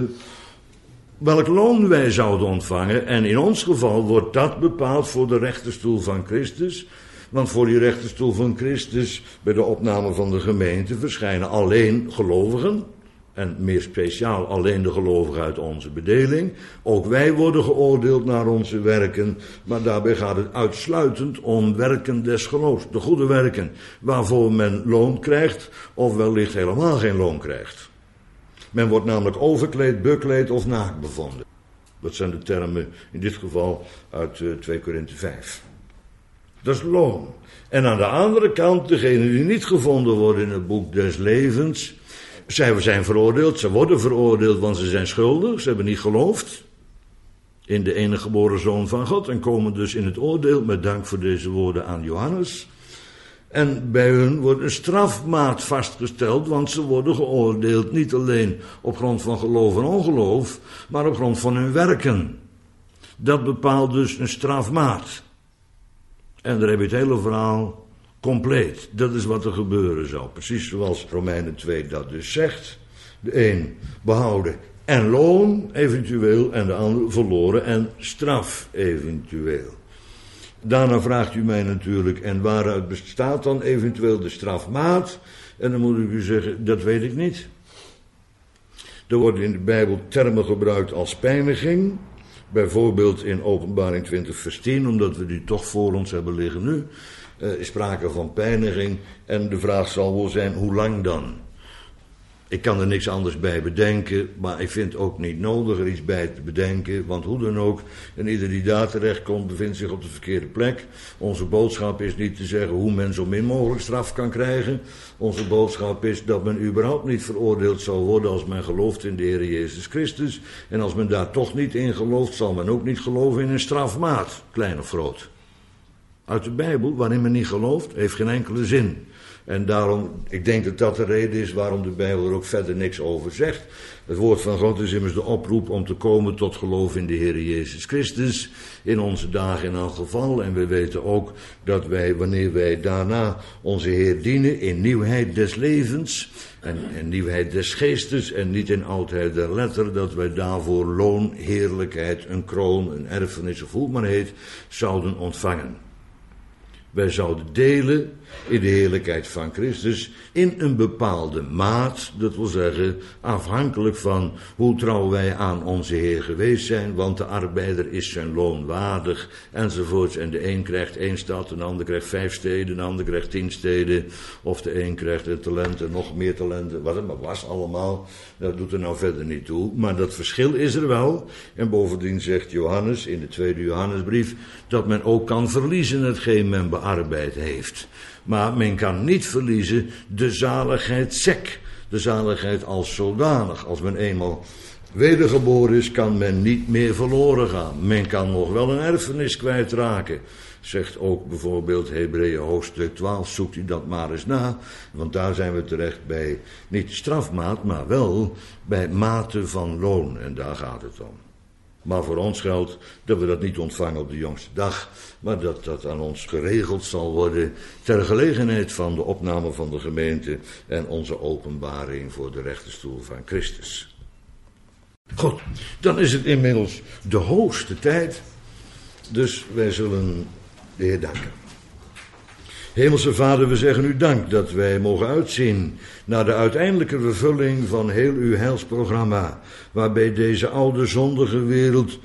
welk loon wij zouden ontvangen. En in ons geval wordt dat bepaald voor de rechterstoel van Christus. Want voor die rechterstoel van Christus, bij de opname van de gemeente, verschijnen alleen gelovigen. En meer speciaal alleen de gelovigen uit onze bedeling. Ook wij worden geoordeeld naar onze werken. Maar daarbij gaat het uitsluitend om werken des geloofs. De goede werken waarvoor men loon krijgt of wellicht helemaal geen loon krijgt. Men wordt namelijk overkleed, bekleed of naakt bevonden. Dat zijn de termen in dit geval uit uh, twee Korinthe vijf. Dat is loon. En aan de andere kant, degenen die niet gevonden worden in het boek des levens, zij zijn veroordeeld, ze worden veroordeeld, want ze zijn schuldig, ze hebben niet geloofd in de enige geboren Zoon van God en komen dus in het oordeel, met dank voor deze woorden aan Johannes. En bij hun wordt een strafmaat vastgesteld, want ze worden geoordeeld niet alleen op grond van geloof en ongeloof, maar op grond van hun werken. Dat bepaalt dus een strafmaat. En daar heb je het hele verhaal compleet. Dat is wat er gebeuren zou. Precies zoals Romeinen twee dat dus zegt. De een behouden en loon eventueel en de ander verloren en straf eventueel. Daarna vraagt u mij natuurlijk, en waaruit bestaat dan eventueel de strafmaat? En dan moet ik u zeggen, dat weet ik niet. Er worden in de Bijbel termen gebruikt als pijniging. Bijvoorbeeld in Openbaring twintig vers tien, omdat we die toch voor ons hebben liggen nu, uh, is sprake van pijniging. En de vraag zal wel zijn, hoe lang dan? Ik kan er niks anders bij bedenken, maar ik vind het ook niet nodig er iets bij te bedenken, want hoe dan ook, en ieder die daar terecht komt, bevindt zich op de verkeerde plek. Onze boodschap is niet te zeggen hoe men zo min mogelijk straf kan krijgen. Onze boodschap is dat men überhaupt niet veroordeeld zal worden als men gelooft in de Heer Jezus Christus. En als men daar toch niet in gelooft, zal men ook niet geloven in een strafmaat, klein of groot. Uit de Bijbel, waarin men niet gelooft, heeft geen enkele zin. En daarom, ik denk dat dat de reden is waarom de Bijbel er ook verder niks over zegt. Het woord van God is immers de oproep om te komen tot geloof in de Heer Jezus Christus. In onze dagen in elk geval. En we weten ook dat wij, wanneer wij daarna onze Heer dienen in nieuwheid des levens. En, en nieuwheid des geestes en niet in oudheid der letter. Dat wij daarvoor loon, heerlijkheid, een kroon, een erfenis of hoe het maar heet, zouden ontvangen. Wij zouden delen in de heerlijkheid van Christus in een bepaalde maat, dat wil zeggen afhankelijk van hoe trouw wij aan onze Heer geweest zijn, want de arbeider is zijn loon waardig, enzovoorts. En de een krijgt één stad, een ander krijgt vijf steden, een ander krijgt tien steden, of de een krijgt een talent en nog meer talenten, wat het maar was allemaal, dat doet er nou verder niet toe. Maar dat verschil is er wel, en bovendien zegt Johannes in de tweede Johannesbrief, dat men ook kan verliezen hetgeen men bearbeid heeft. Maar men kan niet verliezen de zaligheid sec, de zaligheid als zodanig. Als men eenmaal wedergeboren is, kan men niet meer verloren gaan. Men kan nog wel een erfenis kwijtraken. Zegt ook bijvoorbeeld Hebreeën hoofdstuk twaalf, zoekt u dat maar eens na. Want daar zijn we terecht bij niet strafmaat, maar wel bij mate van loon. En daar gaat het om. Maar voor ons geldt dat we dat niet ontvangen op de jongste dag, maar dat dat aan ons geregeld zal worden ter gelegenheid van de opname van de gemeente en onze openbaring voor de rechterstoel van Christus. Goed, dan is het inmiddels de hoogste tijd, dus wij zullen de Heer danken. Hemelse Vader, we zeggen u dank dat wij mogen uitzien naar de uiteindelijke vervulling van heel uw heilsprogramma, waarbij deze oude zondige wereld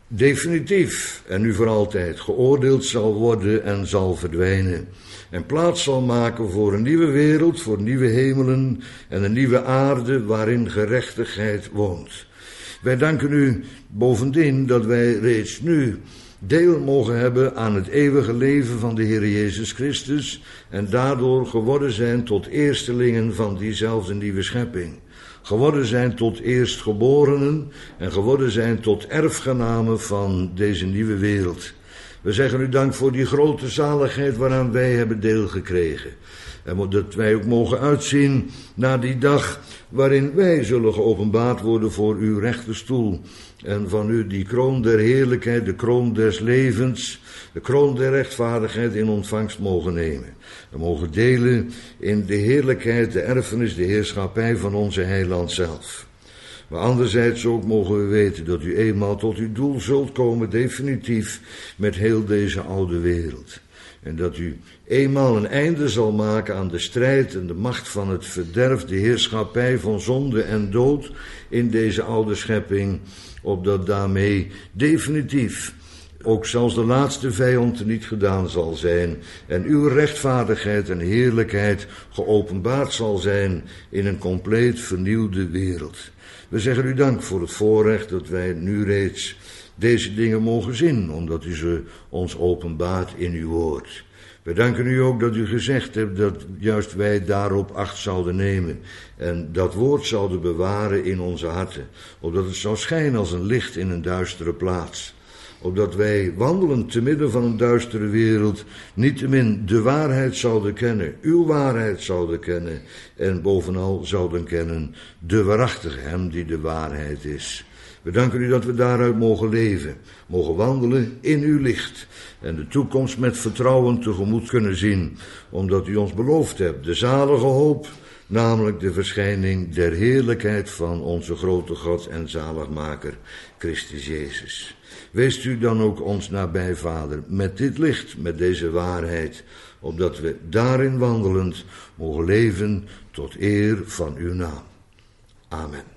definitief en nu voor altijd geoordeeld zal worden en zal verdwijnen. En plaats zal maken voor een nieuwe wereld, voor nieuwe hemelen en een nieuwe aarde waarin gerechtigheid woont. Wij danken u bovendien dat wij reeds nu deel mogen hebben aan het eeuwige leven van de Heer Jezus Christus en daardoor geworden zijn tot eerstelingen van diezelfde nieuwe schepping. Geworden zijn tot eerstgeborenen en geworden zijn tot erfgenamen van deze nieuwe wereld. We zeggen u dank voor die grote zaligheid waaraan wij hebben deel gekregen. En dat wij ook mogen uitzien naar die dag waarin wij zullen geopenbaard worden voor uw rechterstoel. En van u die kroon der heerlijkheid, de kroon des levens, de kroon der rechtvaardigheid in ontvangst mogen nemen. We mogen delen in de heerlijkheid, de erfenis, de heerschappij van onze heiland zelf. Maar anderzijds ook mogen we weten dat u eenmaal tot uw doel zult komen, definitief, met heel deze oude wereld. En dat u eenmaal een einde zal maken aan de strijd en de macht van het verderf, de heerschappij van zonde en dood in deze oude schepping, opdat daarmee definitief ook zelfs de laatste vijand niet gedaan zal zijn en uw rechtvaardigheid en heerlijkheid geopenbaard zal zijn in een compleet vernieuwde wereld. We zeggen u dank voor het voorrecht dat wij nu reeds deze dingen mogen zien, omdat u ze ons openbaart in uw woord. We danken u ook dat u gezegd hebt dat juist wij daarop acht zouden nemen en dat woord zouden bewaren in onze harten, opdat het zou schijnen als een licht in een duistere plaats. Opdat wij wandelend te midden van een duistere wereld niettemin de waarheid zouden kennen, uw waarheid zouden kennen en bovenal zouden kennen de waarachtige, hem die de waarheid is. We danken u dat we daaruit mogen leven, mogen wandelen in uw licht en de toekomst met vertrouwen tegemoet kunnen zien, omdat u ons beloofd hebt, de zalige hoop, namelijk de verschijning der heerlijkheid van onze grote God en zaligmaker, Christus Jezus. Weest u dan ook ons nabij, Vader, met dit licht, met deze waarheid, opdat we daarin wandelend mogen leven tot eer van uw naam. Amen.